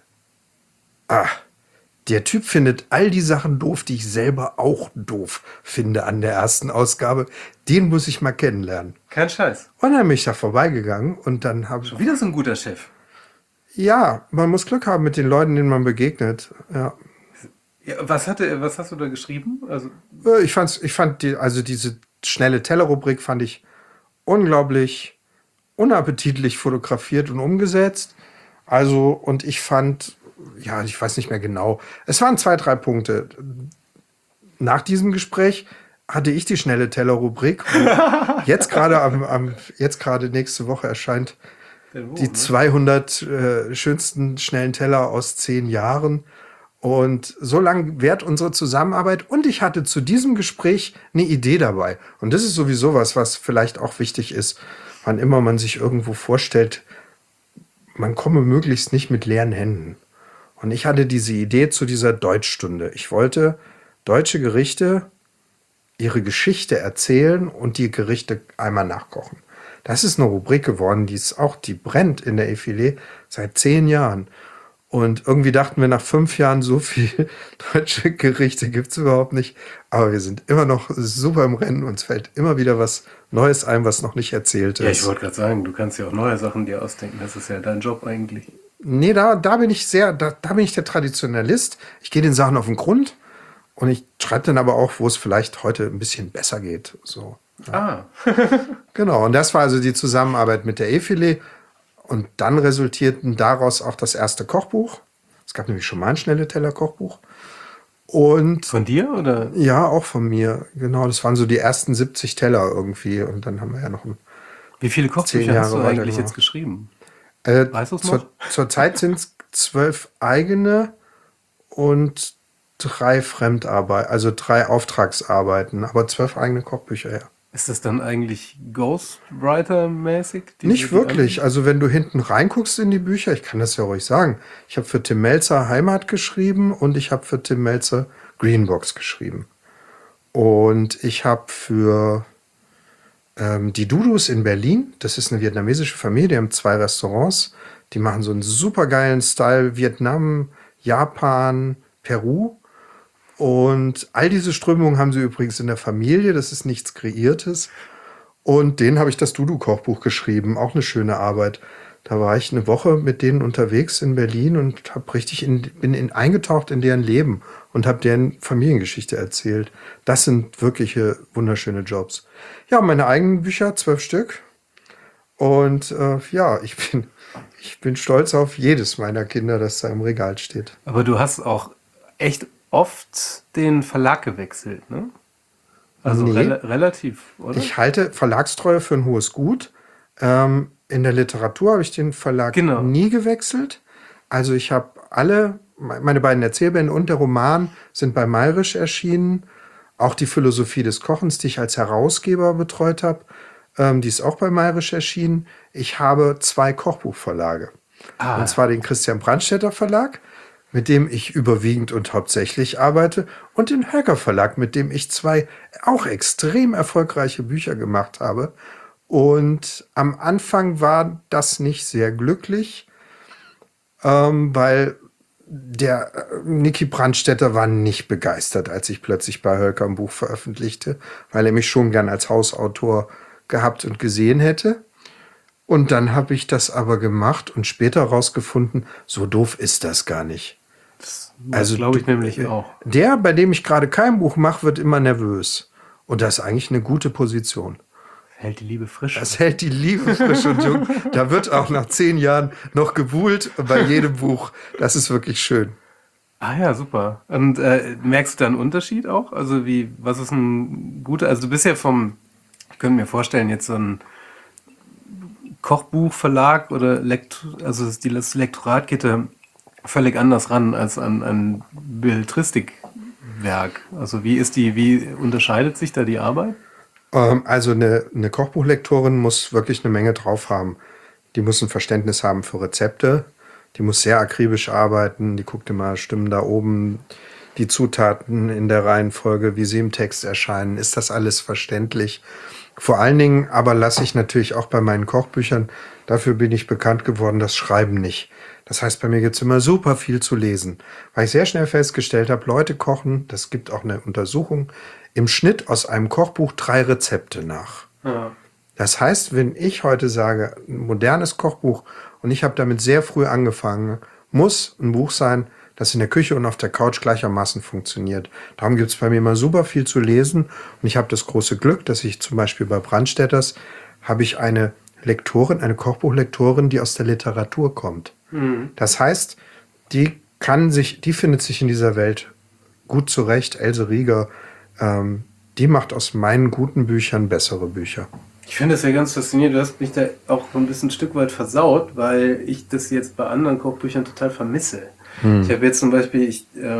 [SPEAKER 1] der Typ findet all die Sachen doof, die ich selber auch doof finde an der ersten Ausgabe. Den muss ich mal kennenlernen.
[SPEAKER 2] Kein Scheiß.
[SPEAKER 1] Und dann bin ich da vorbeigegangen und dann habe ich...
[SPEAKER 2] Wieder so ein guter Chef.
[SPEAKER 1] Ja, man muss Glück haben mit den Leuten, denen man begegnet. Ja.
[SPEAKER 2] Ja, was hast du da geschrieben? Also
[SPEAKER 1] ich fand diese schnelle Teller-Rubrik fand ich unglaublich unappetitlich fotografiert und umgesetzt. Also, und ich fand, ja, ich weiß nicht mehr genau, es waren 2, 3 Punkte. Nach diesem Gespräch hatte ich die schnelle Teller-Rubrik. Jetzt gerade nächste Woche erscheint die 200 schönsten schnellen Teller aus 10 Jahren. Und so lang währt unsere Zusammenarbeit. Und ich hatte zu diesem Gespräch eine Idee dabei. Und das ist sowieso was vielleicht auch wichtig ist, wann immer man sich irgendwo vorstellt, man komme möglichst nicht mit leeren Händen. Und ich hatte diese Idee zu dieser Deutschstunde. Ich wollte deutsche Gerichte ihre Geschichte erzählen und die Gerichte einmal nachkochen. Das ist eine Rubrik geworden, die brennt in der Effilé seit 10 Jahren. Und irgendwie dachten wir nach 5 Jahren, so viel deutsche Gerichte gibt es überhaupt nicht. Aber wir sind immer noch super im Rennen. Uns fällt immer wieder was Neues ein, was noch nicht erzählt ist.
[SPEAKER 2] Ja, ich wollte gerade sagen, du kannst ja auch neue Sachen dir ausdenken. Das ist ja dein Job eigentlich.
[SPEAKER 1] Nee, da bin ich der Traditionalist. Ich gehe den Sachen auf den Grund und ich schreibe dann aber auch, wo es vielleicht heute ein bisschen besser geht. So. Ja. Genau, und das war also die Zusammenarbeit mit der Effilé. Und dann resultierten daraus auch das erste Kochbuch. Es gab nämlich schon mal ein schnelle Teller-Kochbuch. Und
[SPEAKER 2] von dir, oder?
[SPEAKER 1] Ja, auch von mir. Genau, das waren so die ersten 70 Teller irgendwie. Und dann haben wir ja noch ein
[SPEAKER 2] Wie viele
[SPEAKER 1] 10
[SPEAKER 2] Kochbücher hast du
[SPEAKER 1] Jahre
[SPEAKER 2] eigentlich jetzt
[SPEAKER 1] weitergemacht.
[SPEAKER 2] geschrieben?
[SPEAKER 1] Äh,
[SPEAKER 2] Weißt du es noch?
[SPEAKER 1] Zurzeit sind es 12 eigene und 3 Fremdarbeit, also 3 Auftragsarbeiten, aber 12 eigene Kochbücher, ja.
[SPEAKER 2] Ist das dann eigentlich Ghostwriter-mäßig?
[SPEAKER 1] Nicht wirklich. Also wenn du hinten reinguckst in die Bücher, ich kann das ja ruhig sagen, ich habe für Tim Melzer Heimat geschrieben und ich habe für Tim Melzer Greenbox geschrieben. Und ich habe für die Dudus in Berlin, das ist eine vietnamesische Familie, die haben 2 Restaurants, die machen so einen supergeilen Style Vietnam, Japan, Peru. Und all diese Strömungen haben sie übrigens in der Familie, das ist nichts Kreiertes. Und denen habe ich das Dudu-Kochbuch geschrieben, auch eine schöne Arbeit. Da war ich eine Woche mit denen unterwegs in Berlin und bin eingetaucht in deren Leben und habe deren Familiengeschichte erzählt. Das sind wirkliche wunderschöne Jobs. Ja, meine eigenen Bücher, 12 Stück. Und ja, ich bin stolz auf jedes meiner Kinder, das da im Regal steht.
[SPEAKER 2] Aber du hast auch echt oft den Verlag gewechselt, ne? Also
[SPEAKER 1] Nee.
[SPEAKER 2] relativ, oder?
[SPEAKER 1] Ich halte Verlagstreue für ein hohes Gut. In der Literatur habe ich den Verlag
[SPEAKER 2] Genau.
[SPEAKER 1] nie gewechselt. Also ich habe meine beiden Erzählbände und der Roman sind bei Mayrisch erschienen. Auch die Philosophie des Kochens, die ich als Herausgeber betreut habe, die ist auch bei Mayrisch erschienen. Ich habe 2 Kochbuchverlage. Und zwar den Christian Brandstätter Verlag, mit dem ich überwiegend und hauptsächlich arbeite, und den Höcker Verlag, mit dem ich 2 auch extrem erfolgreiche Bücher gemacht habe. Und am Anfang war das nicht sehr glücklich, weil der Niki Brandstätter war nicht begeistert, als ich plötzlich bei Höcker ein Buch veröffentlichte, weil er mich schon gern als Hausautor gehabt und gesehen hätte. Und dann habe ich das aber gemacht und später rausgefunden, so doof ist das gar nicht.
[SPEAKER 2] Das glaube ich nämlich auch.
[SPEAKER 1] Der, bei dem ich gerade kein Buch mache, wird immer nervös. Und das ist eigentlich eine gute Position.
[SPEAKER 2] Hält die Liebe frisch.
[SPEAKER 1] Das hält die Liebe frisch und jung. Da wird auch nach 10 Jahren noch gebuhlt bei jedem Buch. Das ist wirklich schön.
[SPEAKER 2] Ah ja, super. Und merkst du da einen Unterschied auch? Also was ist ein guter, also du bist ja ich könnte mir vorstellen, jetzt so ein Kochbuchverlag oder also das Lektorat geht da völlig anders ran als an ein Belletristikwerk. Also wie unterscheidet sich da die Arbeit?
[SPEAKER 1] Also eine Kochbuchlektorin muss wirklich eine Menge drauf haben. Die muss ein Verständnis haben für Rezepte. Die muss sehr akribisch arbeiten. Die guckt immer, stimmen da oben die Zutaten in der Reihenfolge, wie sie im Text erscheinen. Ist das alles verständlich? Vor allen Dingen aber lasse ich natürlich auch bei meinen Kochbüchern, dafür bin ich bekannt geworden, das Schreiben nicht. Das heißt, bei mir gibt es immer super viel zu lesen. Weil ich sehr schnell festgestellt habe, Leute kochen, das gibt auch eine Untersuchung, im Schnitt aus einem Kochbuch 3 Rezepte nach.
[SPEAKER 2] Ja.
[SPEAKER 1] Das heißt, wenn ich heute sage, ein modernes Kochbuch, und ich habe damit sehr früh angefangen, muss ein Buch sein, das in der Küche und auf der Couch gleichermaßen funktioniert. Darum gibt es bei mir immer super viel zu lesen. Und ich habe das große Glück, dass ich zum Beispiel bei Brandstätters habe ich eine Lektorin, eine Kochbuchlektorin, die aus der Literatur kommt. Das heißt, die findet sich in dieser Welt gut zurecht. Else Rieger, die macht aus meinen guten Büchern bessere Bücher.
[SPEAKER 2] Ich finde das ja ganz faszinierend. Du hast mich da auch ein bisschen ein Stück weit versaut, weil ich das jetzt bei anderen Kochbüchern total vermisse. Ich habe jetzt zum Beispiel,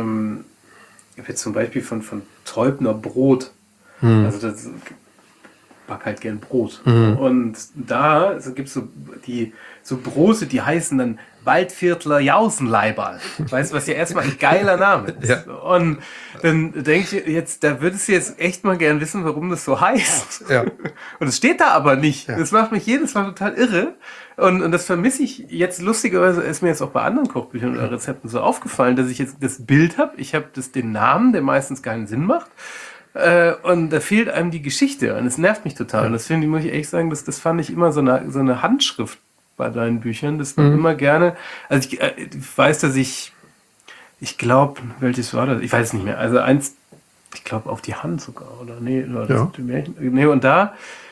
[SPEAKER 2] von Teubner Brot. Also das back halt gern Brot. Und da gibt es so Brote, die heißen dann Waldviertler Jausenleiberl. Weißt du, was ja erstmal ein geiler Name ist.
[SPEAKER 1] Ja.
[SPEAKER 2] Und dann denke ich jetzt, da würdest du jetzt echt mal gern wissen, warum das so heißt.
[SPEAKER 1] Ja.
[SPEAKER 2] Und es steht da aber nicht.
[SPEAKER 1] Ja.
[SPEAKER 2] Das macht mich jedes Mal total irre. Und das vermisse ich jetzt, lustigerweise ist mir jetzt auch bei anderen Kochbüchern oder Rezepten so aufgefallen, dass ich jetzt das Bild habe. Ich habe den Namen, der meistens keinen Sinn macht. Und da fehlt einem die Geschichte. Und es nervt mich total. Und das muss ich echt sagen, das fand ich immer so eine Handschrift bei deinen Büchern. Das war immer gerne. Also ich weiß, dass ich glaube, welches war das? Ich weiß es nicht mehr. Also eins, ich glaube auf die Hand sogar, oder? Nee, oder
[SPEAKER 1] Ja.
[SPEAKER 2] Nee, und da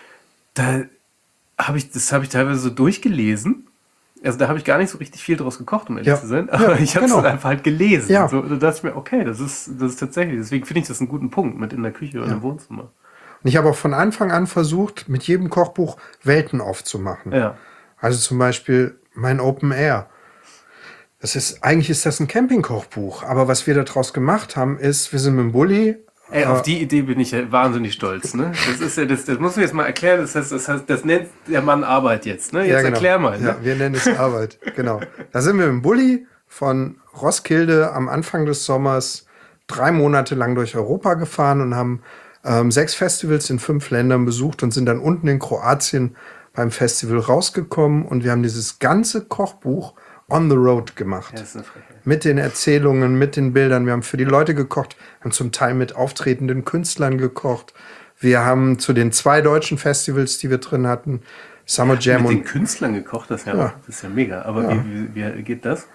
[SPEAKER 2] habe ich teilweise so durchgelesen. Also da habe ich gar nicht so richtig viel draus gekocht, um ehrlich zu sein. Aber ich habe es dann einfach halt gelesen.
[SPEAKER 1] Ja.
[SPEAKER 2] So, da dachte ich mir, okay, das ist tatsächlich. Deswegen finde ich das einen guten Punkt mit in der Küche oder im Wohnzimmer.
[SPEAKER 1] Und ich habe auch von Anfang an versucht, mit jedem Kochbuch Welten aufzumachen.
[SPEAKER 2] Ja.
[SPEAKER 1] Also zum Beispiel mein Open Air. Eigentlich ist das ein Campingkochbuch. Aber was wir daraus gemacht haben, ist, wir sind mit dem Bulli.
[SPEAKER 2] Auf die Idee bin ich ja wahnsinnig stolz, ne? Das ist ja, das muss man jetzt mal erklären. Das heißt, das nennt der Mann Arbeit jetzt, ne? Jetzt
[SPEAKER 1] Ja, genau.
[SPEAKER 2] erklär mal. Ne?
[SPEAKER 1] Ja, wir nennen es Arbeit, genau. Da sind wir mit dem Bulli von Roskilde am Anfang des Sommers 3 Monate lang durch Europa gefahren und haben 6 Festivals in 5 Ländern besucht und sind dann unten in Kroatien beim Festival rausgekommen und wir haben dieses ganze Kochbuch on the road gemacht.
[SPEAKER 2] Ja, das ist eine Frechheit.
[SPEAKER 1] Mit den Erzählungen, mit den Bildern. Wir haben für die Leute gekocht, haben zum Teil mit auftretenden Künstlern gekocht. Wir haben zu den 2 deutschen Festivals, die wir drin hatten, Summer Jam
[SPEAKER 2] Mit
[SPEAKER 1] und
[SPEAKER 2] den Künstlern gekocht, das ist ja mega. Aber wie geht das?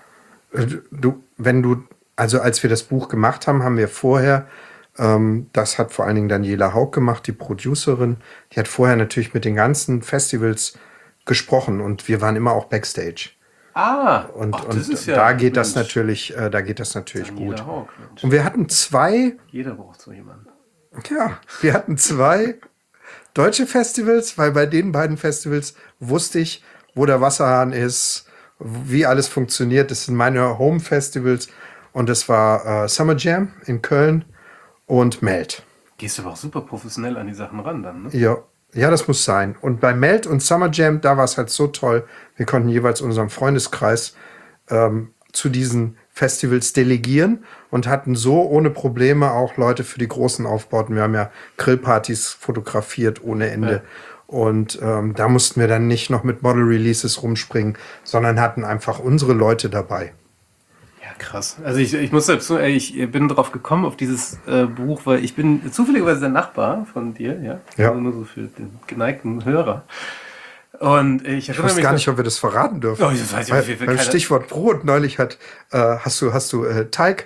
[SPEAKER 1] Also als wir das Buch gemacht haben, haben wir vorher, das hat vor allen Dingen Daniela Haug gemacht, die Producerin, die hat vorher natürlich mit den ganzen Festivals gesprochen und wir waren immer auch Backstage. Und
[SPEAKER 2] das ist ja,
[SPEAKER 1] da geht das natürlich, gut.
[SPEAKER 2] Haug,
[SPEAKER 1] Und wir hatten 2,
[SPEAKER 2] jeder braucht so jemanden.
[SPEAKER 1] wir hatten 2 deutsche Festivals, weil bei den beiden Festivals wusste ich, wo der Wasserhahn ist, wie alles funktioniert. Das sind meine Home-Festivals und das war Summer Jam in Köln und Melt.
[SPEAKER 2] Gehst du aber auch super professionell an die Sachen ran dann, ne?
[SPEAKER 1] Ja, das muss sein. Und bei Melt und Summer Jam, da war es halt so toll. Wir konnten jeweils unserem Freundeskreis zu diesen Festivals delegieren und hatten so ohne Probleme auch Leute für die großen Aufbauten. Wir haben ja Grillpartys fotografiert ohne Ende. Ja. Und da mussten wir dann nicht noch mit Model-Releases rumspringen, sondern hatten einfach unsere Leute dabei.
[SPEAKER 2] Ja, krass. Also ich muss dazu, ich bin drauf gekommen auf dieses Buch, weil ich bin zufälligerweise der Nachbar von dir, ja?
[SPEAKER 1] Ja.
[SPEAKER 2] Also nur so für den geneigten Hörer. Und ich
[SPEAKER 1] weiß gar nicht, ob wir das verraten dürfen.
[SPEAKER 2] Oh, ich weiß nicht,
[SPEAKER 1] beim Stichwort Brot neulich hast du Teig,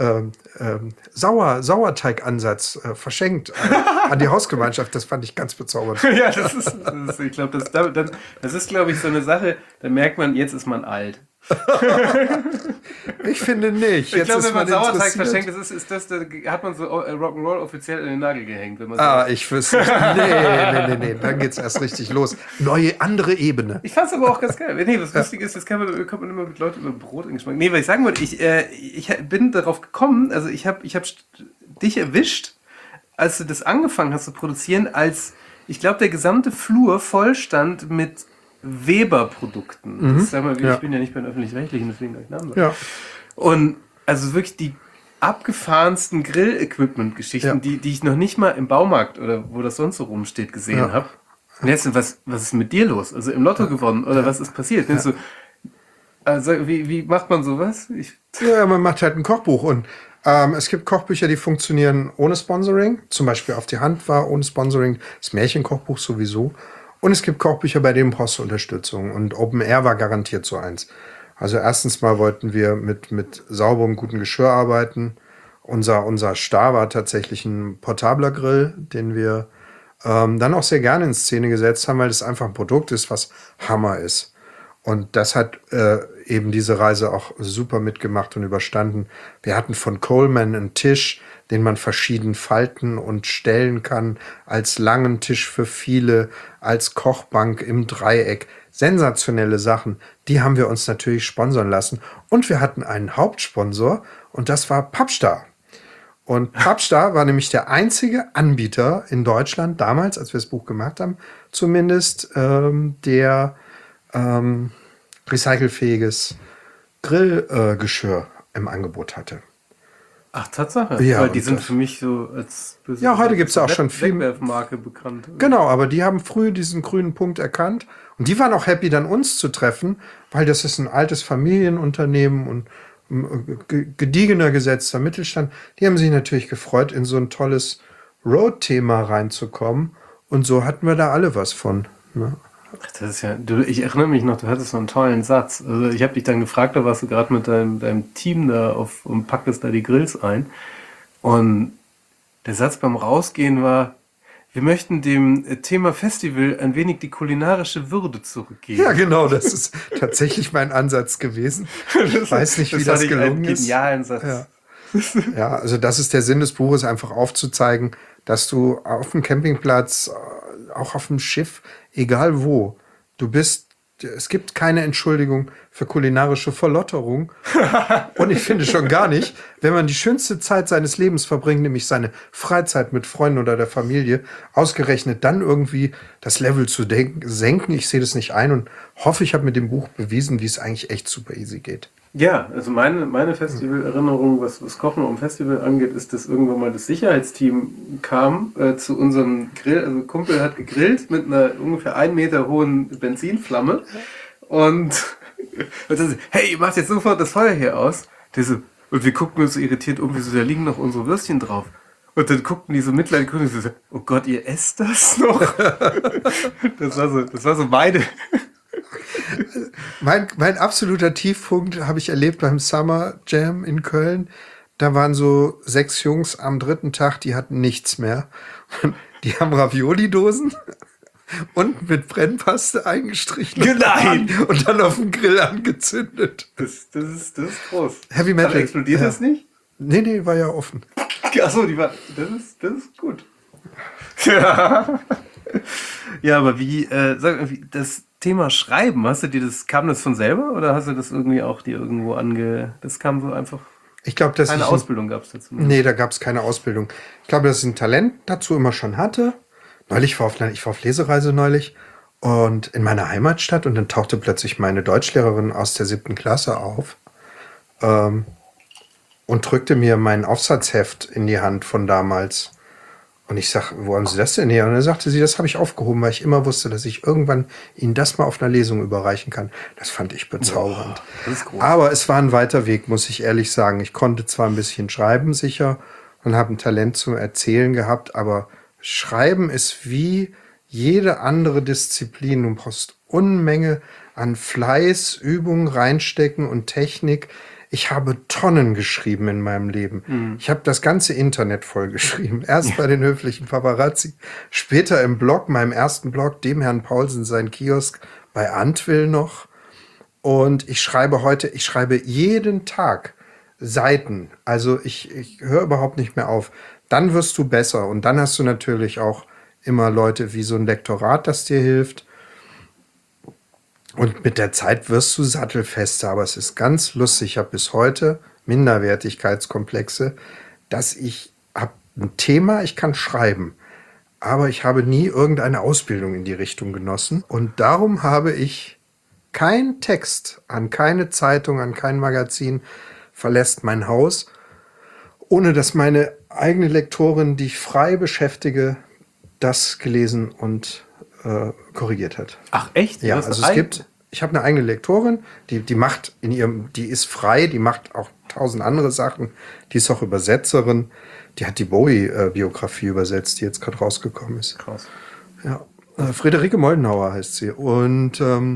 [SPEAKER 1] Sauerteigansatz verschenkt an die Hausgemeinschaft. Das fand ich ganz bezaubernd.
[SPEAKER 2] Ja, ich glaube, das ist, glaube ich, so eine Sache, da merkt man, jetzt ist man alt.
[SPEAKER 1] Ich finde nicht.
[SPEAKER 2] Ich glaube, wenn man Sauerteig verschenkt, da hat man so Rock'n'Roll offiziell in den Nagel gehängt. Wenn man
[SPEAKER 1] ich wüsste nicht. Nee. Dann geht's erst richtig los. Andere Ebene.
[SPEAKER 2] Ich fand's aber auch ganz geil. Nee, was lustig ist, das kommt man immer mit Leuten über Brot in Geschmack. Nee, was ich sagen wollte, ich bin darauf gekommen, also ich hab dich erwischt, als du das angefangen hast zu produzieren, als, ich glaube, der gesamte Flur voll stand mit Weber-Produkten. Ich bin ja nicht bei den Öffentlich-Rechtlichen, deswegen gleich Namen.
[SPEAKER 1] Ja.
[SPEAKER 2] Und also wirklich die abgefahrensten Grill-Equipment-Geschichten, die ich noch nicht mal im Baumarkt oder wo das sonst so rumsteht gesehen habe. Und jetzt, was ist mit dir los? Also im Lotto gewonnen oder was ist passiert? Ja. Du, also wie macht man sowas?
[SPEAKER 1] Man macht halt ein Kochbuch und es gibt Kochbücher, die funktionieren ohne Sponsoring. Zum Beispiel Auf die Hand war ohne Sponsoring das Märchenkochbuch sowieso. Und es gibt Kochbücher, bei denen brauchst du Unterstützung. Und Open Air war garantiert so eins. Also erstens mal wollten wir mit sauberem, gutem Geschirr arbeiten. Unser Star war tatsächlich ein portabler Grill, den wir dann auch sehr gerne in Szene gesetzt haben, weil das einfach ein Produkt ist, was Hammer ist. Und das hat eben diese Reise auch super mitgemacht und überstanden. Wir hatten von Coleman einen Tisch, den man verschieden falten und stellen kann, als langen Tisch für viele, als Kochbank im Dreieck. Sensationelle Sachen, die haben wir uns natürlich sponsern lassen. Und wir hatten einen Hauptsponsor und das war Pappstar. Und Pappstar war nämlich der einzige Anbieter in Deutschland, damals, als wir das Buch gemacht haben, zumindest, der recycelfähiges Grillgeschirr im Angebot hatte.
[SPEAKER 2] Ach, Tatsache?
[SPEAKER 1] Ja,
[SPEAKER 2] weil die sind für mich so als
[SPEAKER 1] heute gibt es auch schon viel
[SPEAKER 2] Wegwerfmarke bekannt.
[SPEAKER 1] Genau, aber die haben früh diesen grünen Punkt erkannt und die waren auch happy, dann uns zu treffen, weil das ist ein altes Familienunternehmen und gediegener gesetzter Mittelstand. Die haben sich natürlich gefreut, in so ein tolles Road-Thema reinzukommen und so hatten wir da alle was von. Ne?
[SPEAKER 2] Das ist ja, ich erinnere mich noch, du hattest so einen tollen Satz. Also ich habe dich dann gefragt, da warst du gerade mit deinem Team da und packst da die Grills ein. Und der Satz beim Rausgehen war, wir möchten dem Thema Festival ein wenig die kulinarische Würde zurückgeben.
[SPEAKER 1] Ja, genau, das ist tatsächlich mein Ansatz gewesen. Ich weiß nicht, wie das gelungen ist.
[SPEAKER 2] Genialen Satz.
[SPEAKER 1] Ja, also das ist der Sinn des Buches, einfach aufzuzeigen, dass du auf dem Campingplatz, auch auf dem Schiff, egal wo, es gibt keine Entschuldigung für kulinarische Verlotterung. Und ich finde schon gar nicht, wenn man die schönste Zeit seines Lebens verbringt, nämlich seine Freizeit mit Freunden oder der Familie, ausgerechnet dann irgendwie das Level zu senken. Ich sehe das nicht ein und hoffe, ich habe mit dem Buch bewiesen, wie es eigentlich echt super easy geht.
[SPEAKER 3] Ja, also meine Festivalerinnerung, was Kochen am Festival angeht, ist, dass irgendwann mal das Sicherheitsteam kam zu unserem Grill. Also ein Kumpel hat gegrillt mit einer ungefähr 1 Meter hohen Benzinflamme und dann, hey, ihr macht jetzt sofort das Feuer hier aus. Und wir guckten uns so irritiert um, wieso, da liegen noch unsere Würstchen drauf. Und dann guckten die so mitleidig und so, oh Gott, ihr esst das noch? Das war so meine...
[SPEAKER 1] Mein absoluter Tiefpunkt habe ich erlebt beim Summer Jam in Köln. Da waren so 6 Jungs am 3. Tag, die hatten nichts mehr. Die haben Ravioli-Dosen und mit Brennpaste eingestrichen.
[SPEAKER 3] Nein!
[SPEAKER 1] Und dann auf dem Grill angezündet.
[SPEAKER 3] Das ist groß.
[SPEAKER 1] Heavy Metal.
[SPEAKER 3] Aber explodiert das nicht?
[SPEAKER 1] Nee, war ja offen.
[SPEAKER 3] Achso, das ist gut. Ja. Ja, aber das Thema Schreiben, kam das von selber oder hast du das irgendwie auch dir irgendwo das kam so einfach?
[SPEAKER 1] Ich glaube, dass
[SPEAKER 3] keine Ausbildung gab es dazu.
[SPEAKER 1] Nee, da gab es keine Ausbildung. Ich glaube, dass ich ein Talent dazu immer schon hatte. Ich war auf Lesereise neulich und in meiner Heimatstadt und dann tauchte plötzlich meine Deutschlehrerin aus der 7. Klasse auf und drückte mir mein Aufsatzheft in die Hand von damals. Und ich sag, wo haben Sie das denn her? Und dann sagte sie, das habe ich aufgehoben, weil ich immer wusste, dass ich irgendwann Ihnen das mal auf einer Lesung überreichen kann. Das fand ich bezaubernd.
[SPEAKER 3] Boah, das ist groß.
[SPEAKER 1] Aber es war ein weiter Weg, muss ich ehrlich sagen. Ich konnte zwar ein bisschen schreiben, sicher, und habe ein Talent zum Erzählen gehabt, aber Schreiben ist wie jede andere Disziplin. Du brauchst Unmenge an Fleiß, Übung, Reinstecken und Technik. Ich habe Tonnen geschrieben in meinem Leben. Ich habe das ganze Internet vollgeschrieben. Erst bei den höflichen Paparazzi, später im Blog, meinem ersten Blog, dem Herrn Paulsen, sein Kiosk bei Antwill noch. Und ich schreibe jeden Tag Seiten. Also ich höre überhaupt nicht mehr auf. Dann wirst du besser. Und dann hast du natürlich auch immer Leute wie so ein Lektorat, das dir hilft. Und mit der Zeit wirst du sattelfester, aber es ist ganz lustig. Ich habe bis heute Minderwertigkeitskomplexe, dass ich habe ein Thema, ich kann schreiben, aber ich habe nie irgendeine Ausbildung in die Richtung genossen. Und darum habe ich kein Text an keine Zeitung, an kein Magazin verlässt mein Haus, ohne dass meine eigene Lektorin, die ich frei beschäftige, das gelesen und korrigiert hat.
[SPEAKER 3] Ach echt?
[SPEAKER 1] Ja, also ich habe eine eigene Lektorin, die macht die ist frei, die macht auch 1000 andere Sachen, die ist auch Übersetzerin, die hat die Bowie-Biografie übersetzt, die jetzt gerade rausgekommen ist.
[SPEAKER 3] Krass.
[SPEAKER 1] Ja, Friederike Moldenhauer heißt sie und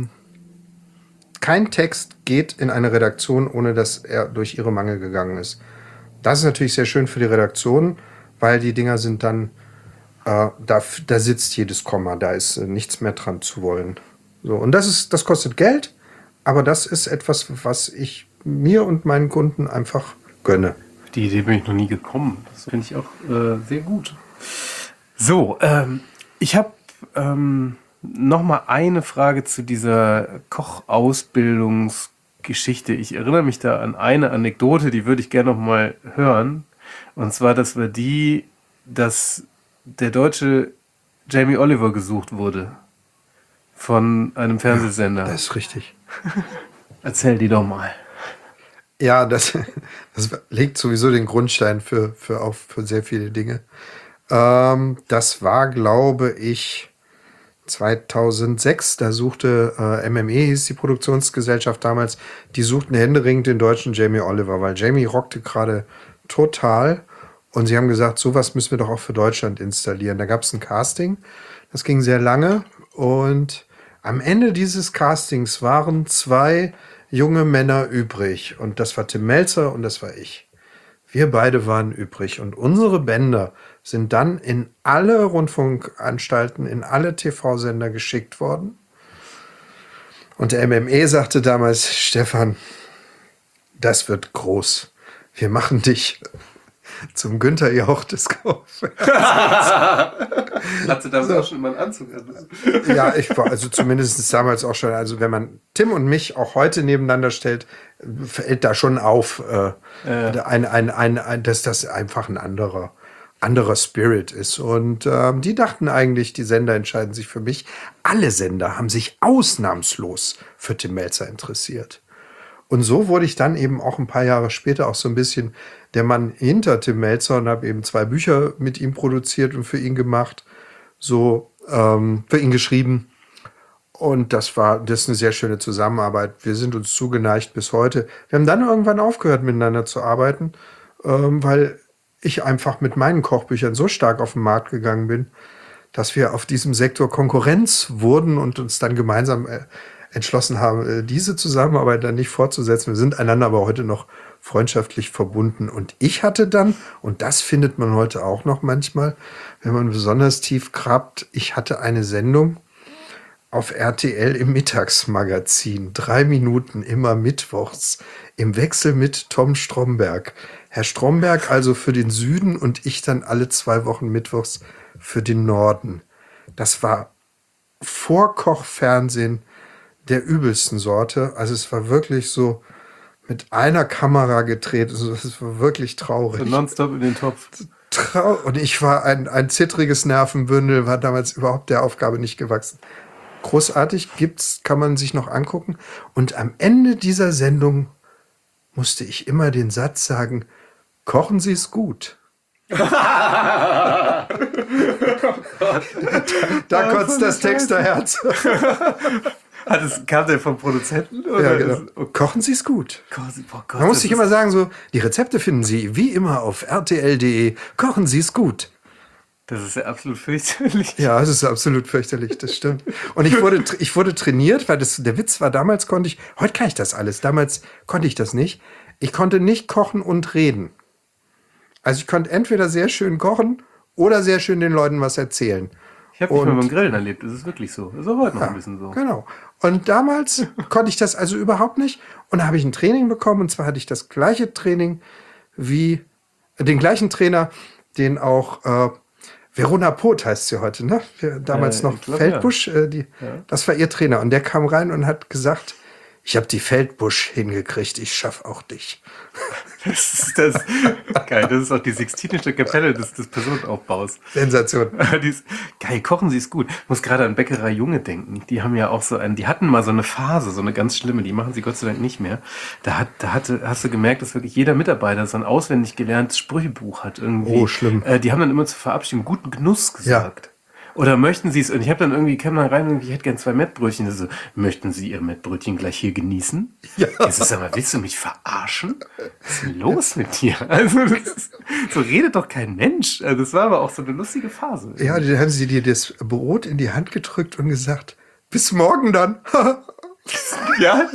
[SPEAKER 1] kein Text geht in eine Redaktion, ohne dass er durch ihre Mangel gegangen ist. Das ist natürlich sehr schön für die Redaktion, weil die Dinger sind dann da sitzt jedes Komma, da ist nichts mehr dran zu wollen. So, und das kostet Geld, aber das ist etwas, was ich mir und meinen Kunden einfach gönne.
[SPEAKER 3] Auf die Idee bin ich noch nie gekommen. Das finde ich auch sehr gut. So, ich habe noch mal eine Frage zu dieser Kochausbildungsgeschichte. Ich erinnere mich da an eine Anekdote, die würde ich gerne noch mal hören. Und zwar, dass der deutsche Jamie Oliver gesucht wurde von einem Fernsehsender.
[SPEAKER 1] Ja, das ist richtig.
[SPEAKER 3] Erzähl die doch mal.
[SPEAKER 1] Ja, das legt sowieso den Grundstein für sehr viele Dinge. Das war, glaube ich, 2006. Da suchte MME, hieß die Produktionsgesellschaft damals, die suchten händeringend den deutschen Jamie Oliver, weil Jamie rockte gerade total. Und sie haben gesagt, sowas müssen wir doch auch für Deutschland installieren. Da gab es ein Casting, das ging sehr lange. Und am Ende dieses Castings waren 2 junge Männer übrig. Und das war Tim Melzer und das war ich. Wir beide waren übrig. Und unsere Bänder sind dann in alle Rundfunkanstalten, in alle TV-Sender geschickt worden. Und der MME sagte damals, Stefan, das wird groß. Wir machen dich zum Günther Jauch des Kaufwerks.
[SPEAKER 3] Hat sie damals auch schon immer einen Anzug an?
[SPEAKER 1] Ja, ich war also zumindest damals auch schon, also wenn man Tim und mich auch heute nebeneinander stellt, fällt da schon auf, dass das einfach ein anderer Spirit ist. Und die dachten eigentlich, die Sender entscheiden sich für mich. Alle Sender haben sich ausnahmslos für Tim Mälzer interessiert. Und so wurde ich dann eben auch ein paar Jahre später auch so ein bisschen der Mann hinter Tim Mälzer und habe eben 2 Bücher mit ihm produziert und für ihn gemacht, so für ihn geschrieben. Und das ist eine sehr schöne Zusammenarbeit. Wir sind uns zugeneigt bis heute. Wir haben dann irgendwann aufgehört, miteinander zu arbeiten, weil ich einfach mit meinen Kochbüchern so stark auf den Markt gegangen bin, dass wir auf diesem Sektor Konkurrenz wurden und uns dann gemeinsam entschlossen haben, diese Zusammenarbeit dann nicht fortzusetzen. Wir sind einander aber heute noch freundschaftlich verbunden. Und ich hatte dann, und das findet man heute auch noch manchmal, wenn man besonders tief grabt, ich hatte eine Sendung auf RTL im Mittagsmagazin, 3 Minuten immer mittwochs, im Wechsel mit Tom Stromberg. Herr Stromberg also für den Süden und ich dann alle 2 Wochen mittwochs für den Norden. Das war Vorkochfernsehen der übelsten Sorte. Also es war wirklich so mit einer Kamera gedreht. Also es war wirklich traurig.
[SPEAKER 3] So nonstop in den Topf.
[SPEAKER 1] Und ich war ein zittriges Nervenbündel, war damals überhaupt der Aufgabe nicht gewachsen. Großartig, kann man sich noch angucken. Und am Ende dieser Sendung musste ich immer den Satz sagen, kochen Sie es gut. Da kotzt das Texterherz.
[SPEAKER 3] Kam der vom Produzenten? Oder
[SPEAKER 1] Ja, genau. Kochen Sie es gut.
[SPEAKER 3] Gott,
[SPEAKER 1] Man muss sich immer sagen, so, die Rezepte finden Sie wie immer auf rtl.de. Kochen Sie es gut.
[SPEAKER 3] Das ist ja absolut fürchterlich.
[SPEAKER 1] Ja, das ist absolut fürchterlich, das stimmt. Und ich wurde trainiert, weil der Witz war, damals heute kann ich das alles, damals konnte ich das nicht. Ich konnte nicht kochen und reden. Also ich konnte entweder sehr schön kochen oder sehr schön den Leuten was erzählen.
[SPEAKER 3] Ich habe nicht mal beim Grillen erlebt, das ist wirklich so. Das ist auch heute noch ein bisschen so.
[SPEAKER 1] Genau. Und damals konnte ich das also überhaupt nicht. Und da habe ich ein Training bekommen. Und zwar hatte ich das gleiche Training wie den gleichen Trainer, den auch Verona Poth heißt sie heute, ne? Damals noch
[SPEAKER 3] glaub,
[SPEAKER 1] Feldbusch.
[SPEAKER 3] ja.
[SPEAKER 1] Das war ihr Trainer. Und der kam rein und hat gesagt, ich habe die Feldbusch hingekriegt, ich schaff auch dich.
[SPEAKER 3] Das ist geil, das ist auch die Sixtinische Kapelle des Personenaufbaus.
[SPEAKER 1] Sensation.
[SPEAKER 3] Geil, kochen Sie es gut. Ich muss gerade an Bäckerei Junge denken. Die haben ja auch die hatten mal so eine Phase, so eine ganz schlimme, die machen sie Gott sei Dank nicht mehr. Hast du gemerkt, dass wirklich jeder Mitarbeiter so ein auswendig gelerntes Sprüchebuch hat irgendwie.
[SPEAKER 1] Oh, schlimm.
[SPEAKER 3] Die haben dann immer zur Verabschiedung guten Genuss gesagt. Ja. Oder möchten Sie es, und ich habe dann kam dann rein und ich hätte gern 2 Mettbrötchen. Also, möchten Sie Ihr Mettbrötchen gleich hier genießen? Ja. Das ist aber, willst du mich verarschen? Was ist denn los mit dir? Also, so redet doch kein Mensch. Also, das war aber auch so eine lustige Phase.
[SPEAKER 1] Ja, dann haben sie dir das Brot in die Hand gedrückt und gesagt, bis morgen dann.
[SPEAKER 3] Ja,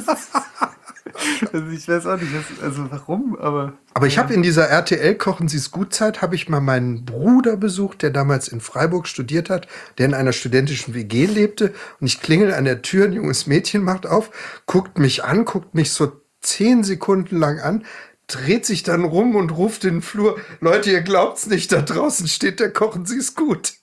[SPEAKER 3] also ich weiß auch nicht, also warum, aber
[SPEAKER 1] ich habe in dieser RTL Kochen Sie es gut Zeit, habe ich mal meinen Bruder besucht, der damals in Freiburg studiert hat, der in einer studentischen WG lebte. Und ich klingel an der Tür, ein junges Mädchen macht auf, guckt mich so 10 Sekunden lang an, dreht sich dann rum und ruft in den Flur, Leute, ihr glaubt's nicht, da draußen steht der Kochen Sie es gut.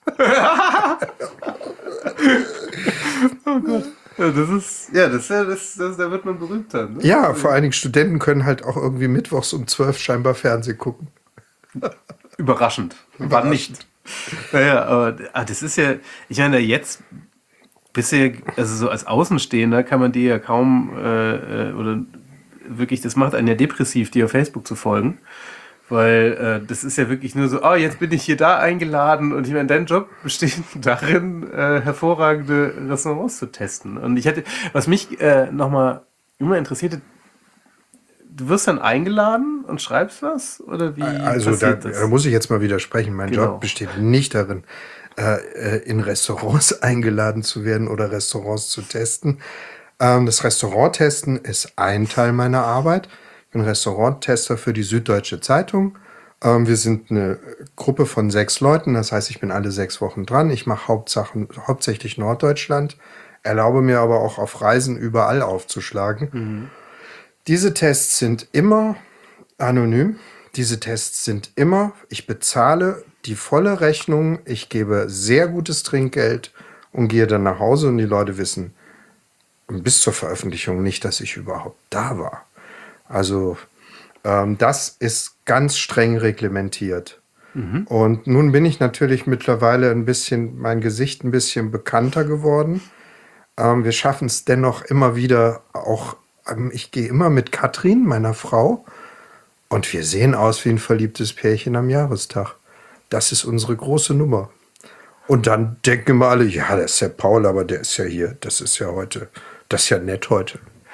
[SPEAKER 3] Oh Gott. Ja, da wird man berühmt dann. Ne?
[SPEAKER 1] Ja, vor allen Dingen Studenten können halt auch irgendwie mittwochs um 12 scheinbar Fernsehen gucken.
[SPEAKER 3] Überraschend. War nicht. Naja, aber das ist ja, ich meine, jetzt bisher, also so als Außenstehender kann man die ja kaum, oder wirklich, das macht einen ja depressiv, dir auf Facebook zu folgen. Weil das ist ja wirklich nur so, jetzt bin ich hier da eingeladen und ich meine, dein Job besteht darin, hervorragende Restaurants zu testen. Und was mich nochmal immer interessierte, du wirst dann eingeladen und schreibst was? Oder wie
[SPEAKER 1] also
[SPEAKER 3] passiert das?
[SPEAKER 1] Da muss ich jetzt mal widersprechen. Mein Job besteht nicht darin, in Restaurants eingeladen zu werden oder Restaurants zu testen. Das Restauranttesten ist ein Teil meiner Arbeit. Ich bin Restauranttester für die Süddeutsche Zeitung. Wir sind eine Gruppe von 6 Leuten, das heißt, ich bin alle 6 Wochen dran. Ich mache hauptsächlich Norddeutschland, erlaube mir aber auch auf Reisen überall aufzuschlagen. Mhm. Diese Tests sind immer anonym. Diese Tests sind immer, ich bezahle die volle Rechnung, ich gebe sehr gutes Trinkgeld und gehe dann nach Hause und die Leute wissen bis zur Veröffentlichung nicht, dass ich überhaupt da war. Also das ist ganz streng reglementiert. Und nun bin ich natürlich mittlerweile mein Gesicht ein bisschen bekannter geworden. Wir schaffen es dennoch immer wieder auch, ich gehe immer mit Katrin, meiner Frau, und wir sehen aus wie ein verliebtes Pärchen am Jahrestag. Das ist unsere große Nummer. Und dann denken immer alle, ja, das ist der Paul, aber der ist ja hier, das ist ja heute, das ist ja nett heute.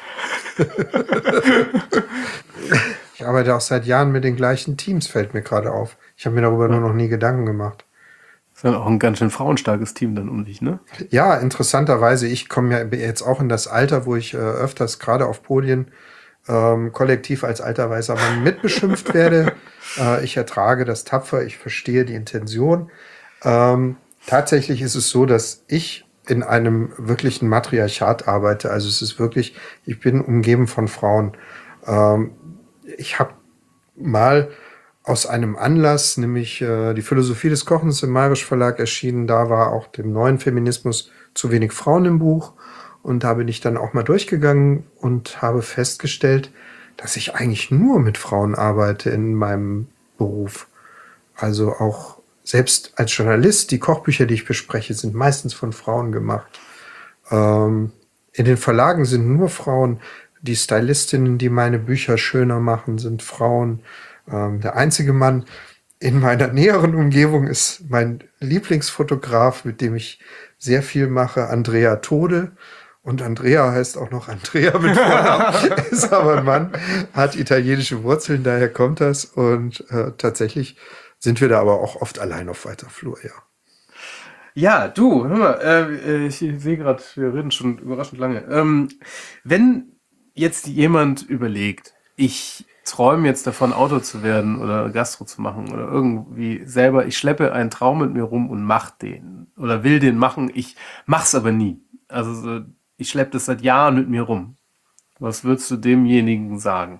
[SPEAKER 1] Ich arbeite auch seit Jahren mit den gleichen Teams, fällt mir gerade auf. Ich habe mir darüber nur noch nie Gedanken gemacht.
[SPEAKER 3] Das ist dann auch ein ganz schön frauenstarkes Team dann um dich, ne?
[SPEAKER 1] Ja, interessanterweise, ich komme ja jetzt auch in das Alter, wo ich öfters gerade auf Podien kollektiv als alter weißer Mann mitbeschimpft werde. Ich ertrage das tapfer, ich verstehe die Intention. Tatsächlich ist es so, dass ich in einem wirklichen Matriarchat arbeite. Also es ist wirklich, ich bin umgeben von Frauen. Ich habe mal aus einem Anlass, nämlich die Philosophie des Kochens im Mayrisch Verlag erschienen, da war auch dem neuen Feminismus zu wenig Frauen im Buch. Und da bin ich dann auch mal durchgegangen und habe festgestellt, dass ich eigentlich nur mit Frauen arbeite in meinem Beruf. Also auch selbst als Journalist, die Kochbücher, die ich bespreche, sind meistens von Frauen gemacht. In den Verlagen sind nur Frauen. Die Stylistinnen, die meine Bücher schöner machen, sind Frauen. Der einzige Mann in meiner näheren Umgebung ist mein Lieblingsfotograf, mit dem ich sehr viel mache, Andrea Tode. Und Andrea heißt auch noch Andrea mit Vornamen, ist aber ein Mann, hat italienische Wurzeln, daher kommt das. Und tatsächlich sind wir da aber auch oft allein auf weiter Flur, ja.
[SPEAKER 3] Ja, du, hör mal, ich sehe gerade, wir reden schon überraschend lange. Wenn jetzt jemand überlegt, ich träume jetzt davon, Autor zu werden oder Gastro zu machen oder irgendwie selber, ich schleppe einen Traum mit mir rum und mach den oder will den machen, ich mach's aber nie. Also so, ich schleppe das seit Jahren mit mir rum. Was würdest du demjenigen sagen?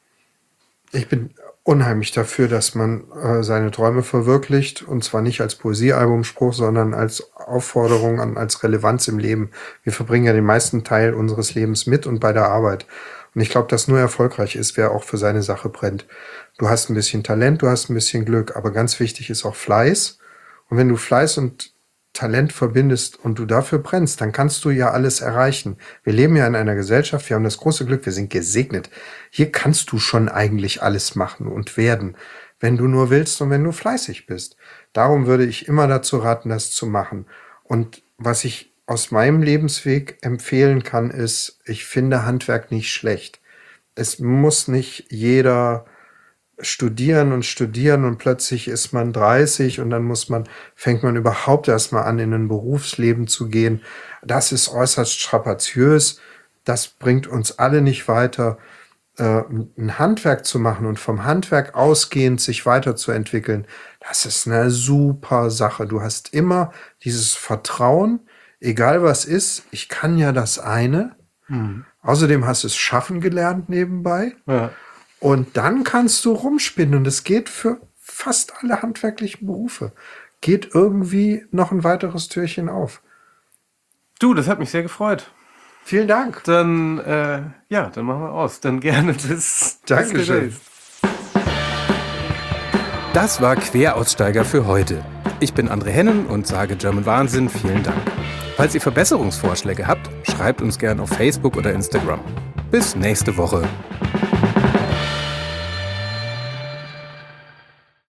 [SPEAKER 1] Ich bin unheimlich dafür, dass man seine Träume verwirklicht, und zwar nicht als Poesiealbumspruch, sondern als Aufforderung als Relevanz im Leben. Wir verbringen ja den meisten Teil unseres Lebens mit und bei der Arbeit. Und ich glaube, dass nur erfolgreich ist, wer auch für seine Sache brennt. Du hast ein bisschen Talent, du hast ein bisschen Glück, aber ganz wichtig ist auch Fleiß. Und wenn du Fleiß und Talent verbindest und du dafür brennst, dann kannst du ja alles erreichen. Wir leben ja in einer Gesellschaft, wir haben das große Glück, wir sind gesegnet. Hier kannst du schon eigentlich alles machen und werden, wenn du nur willst und wenn du fleißig bist. Darum würde ich immer dazu raten, das zu machen. Und was ich aus meinem Lebensweg empfehlen kann, ist, ich finde Handwerk nicht schlecht. Es muss nicht jeder studieren und plötzlich ist man 30 und dann fängt man überhaupt erstmal an, in ein Berufsleben zu gehen. Das ist äußerst strapaziös. Das bringt uns alle nicht weiter. Ein Handwerk zu machen und vom Handwerk ausgehend sich weiterzuentwickeln, das ist eine super Sache. Du hast immer dieses Vertrauen, egal was ist, ich kann ja das eine. Außerdem hast du es schaffen gelernt nebenbei. Ja. Und dann kannst du rumspinnen. Und es geht für fast alle handwerklichen Berufe. Geht irgendwie noch ein weiteres Türchen auf.
[SPEAKER 3] Du, das hat mich sehr gefreut.
[SPEAKER 1] Vielen Dank.
[SPEAKER 3] Dann, dann machen wir aus. Dann gerne bis.
[SPEAKER 1] Dankeschön.
[SPEAKER 2] Das war Queraussteiger für heute. Ich bin André Hennen und sage German Wahnsinn vielen Dank. Falls ihr Verbesserungsvorschläge habt, schreibt uns gerne auf Facebook oder Instagram. Bis nächste Woche.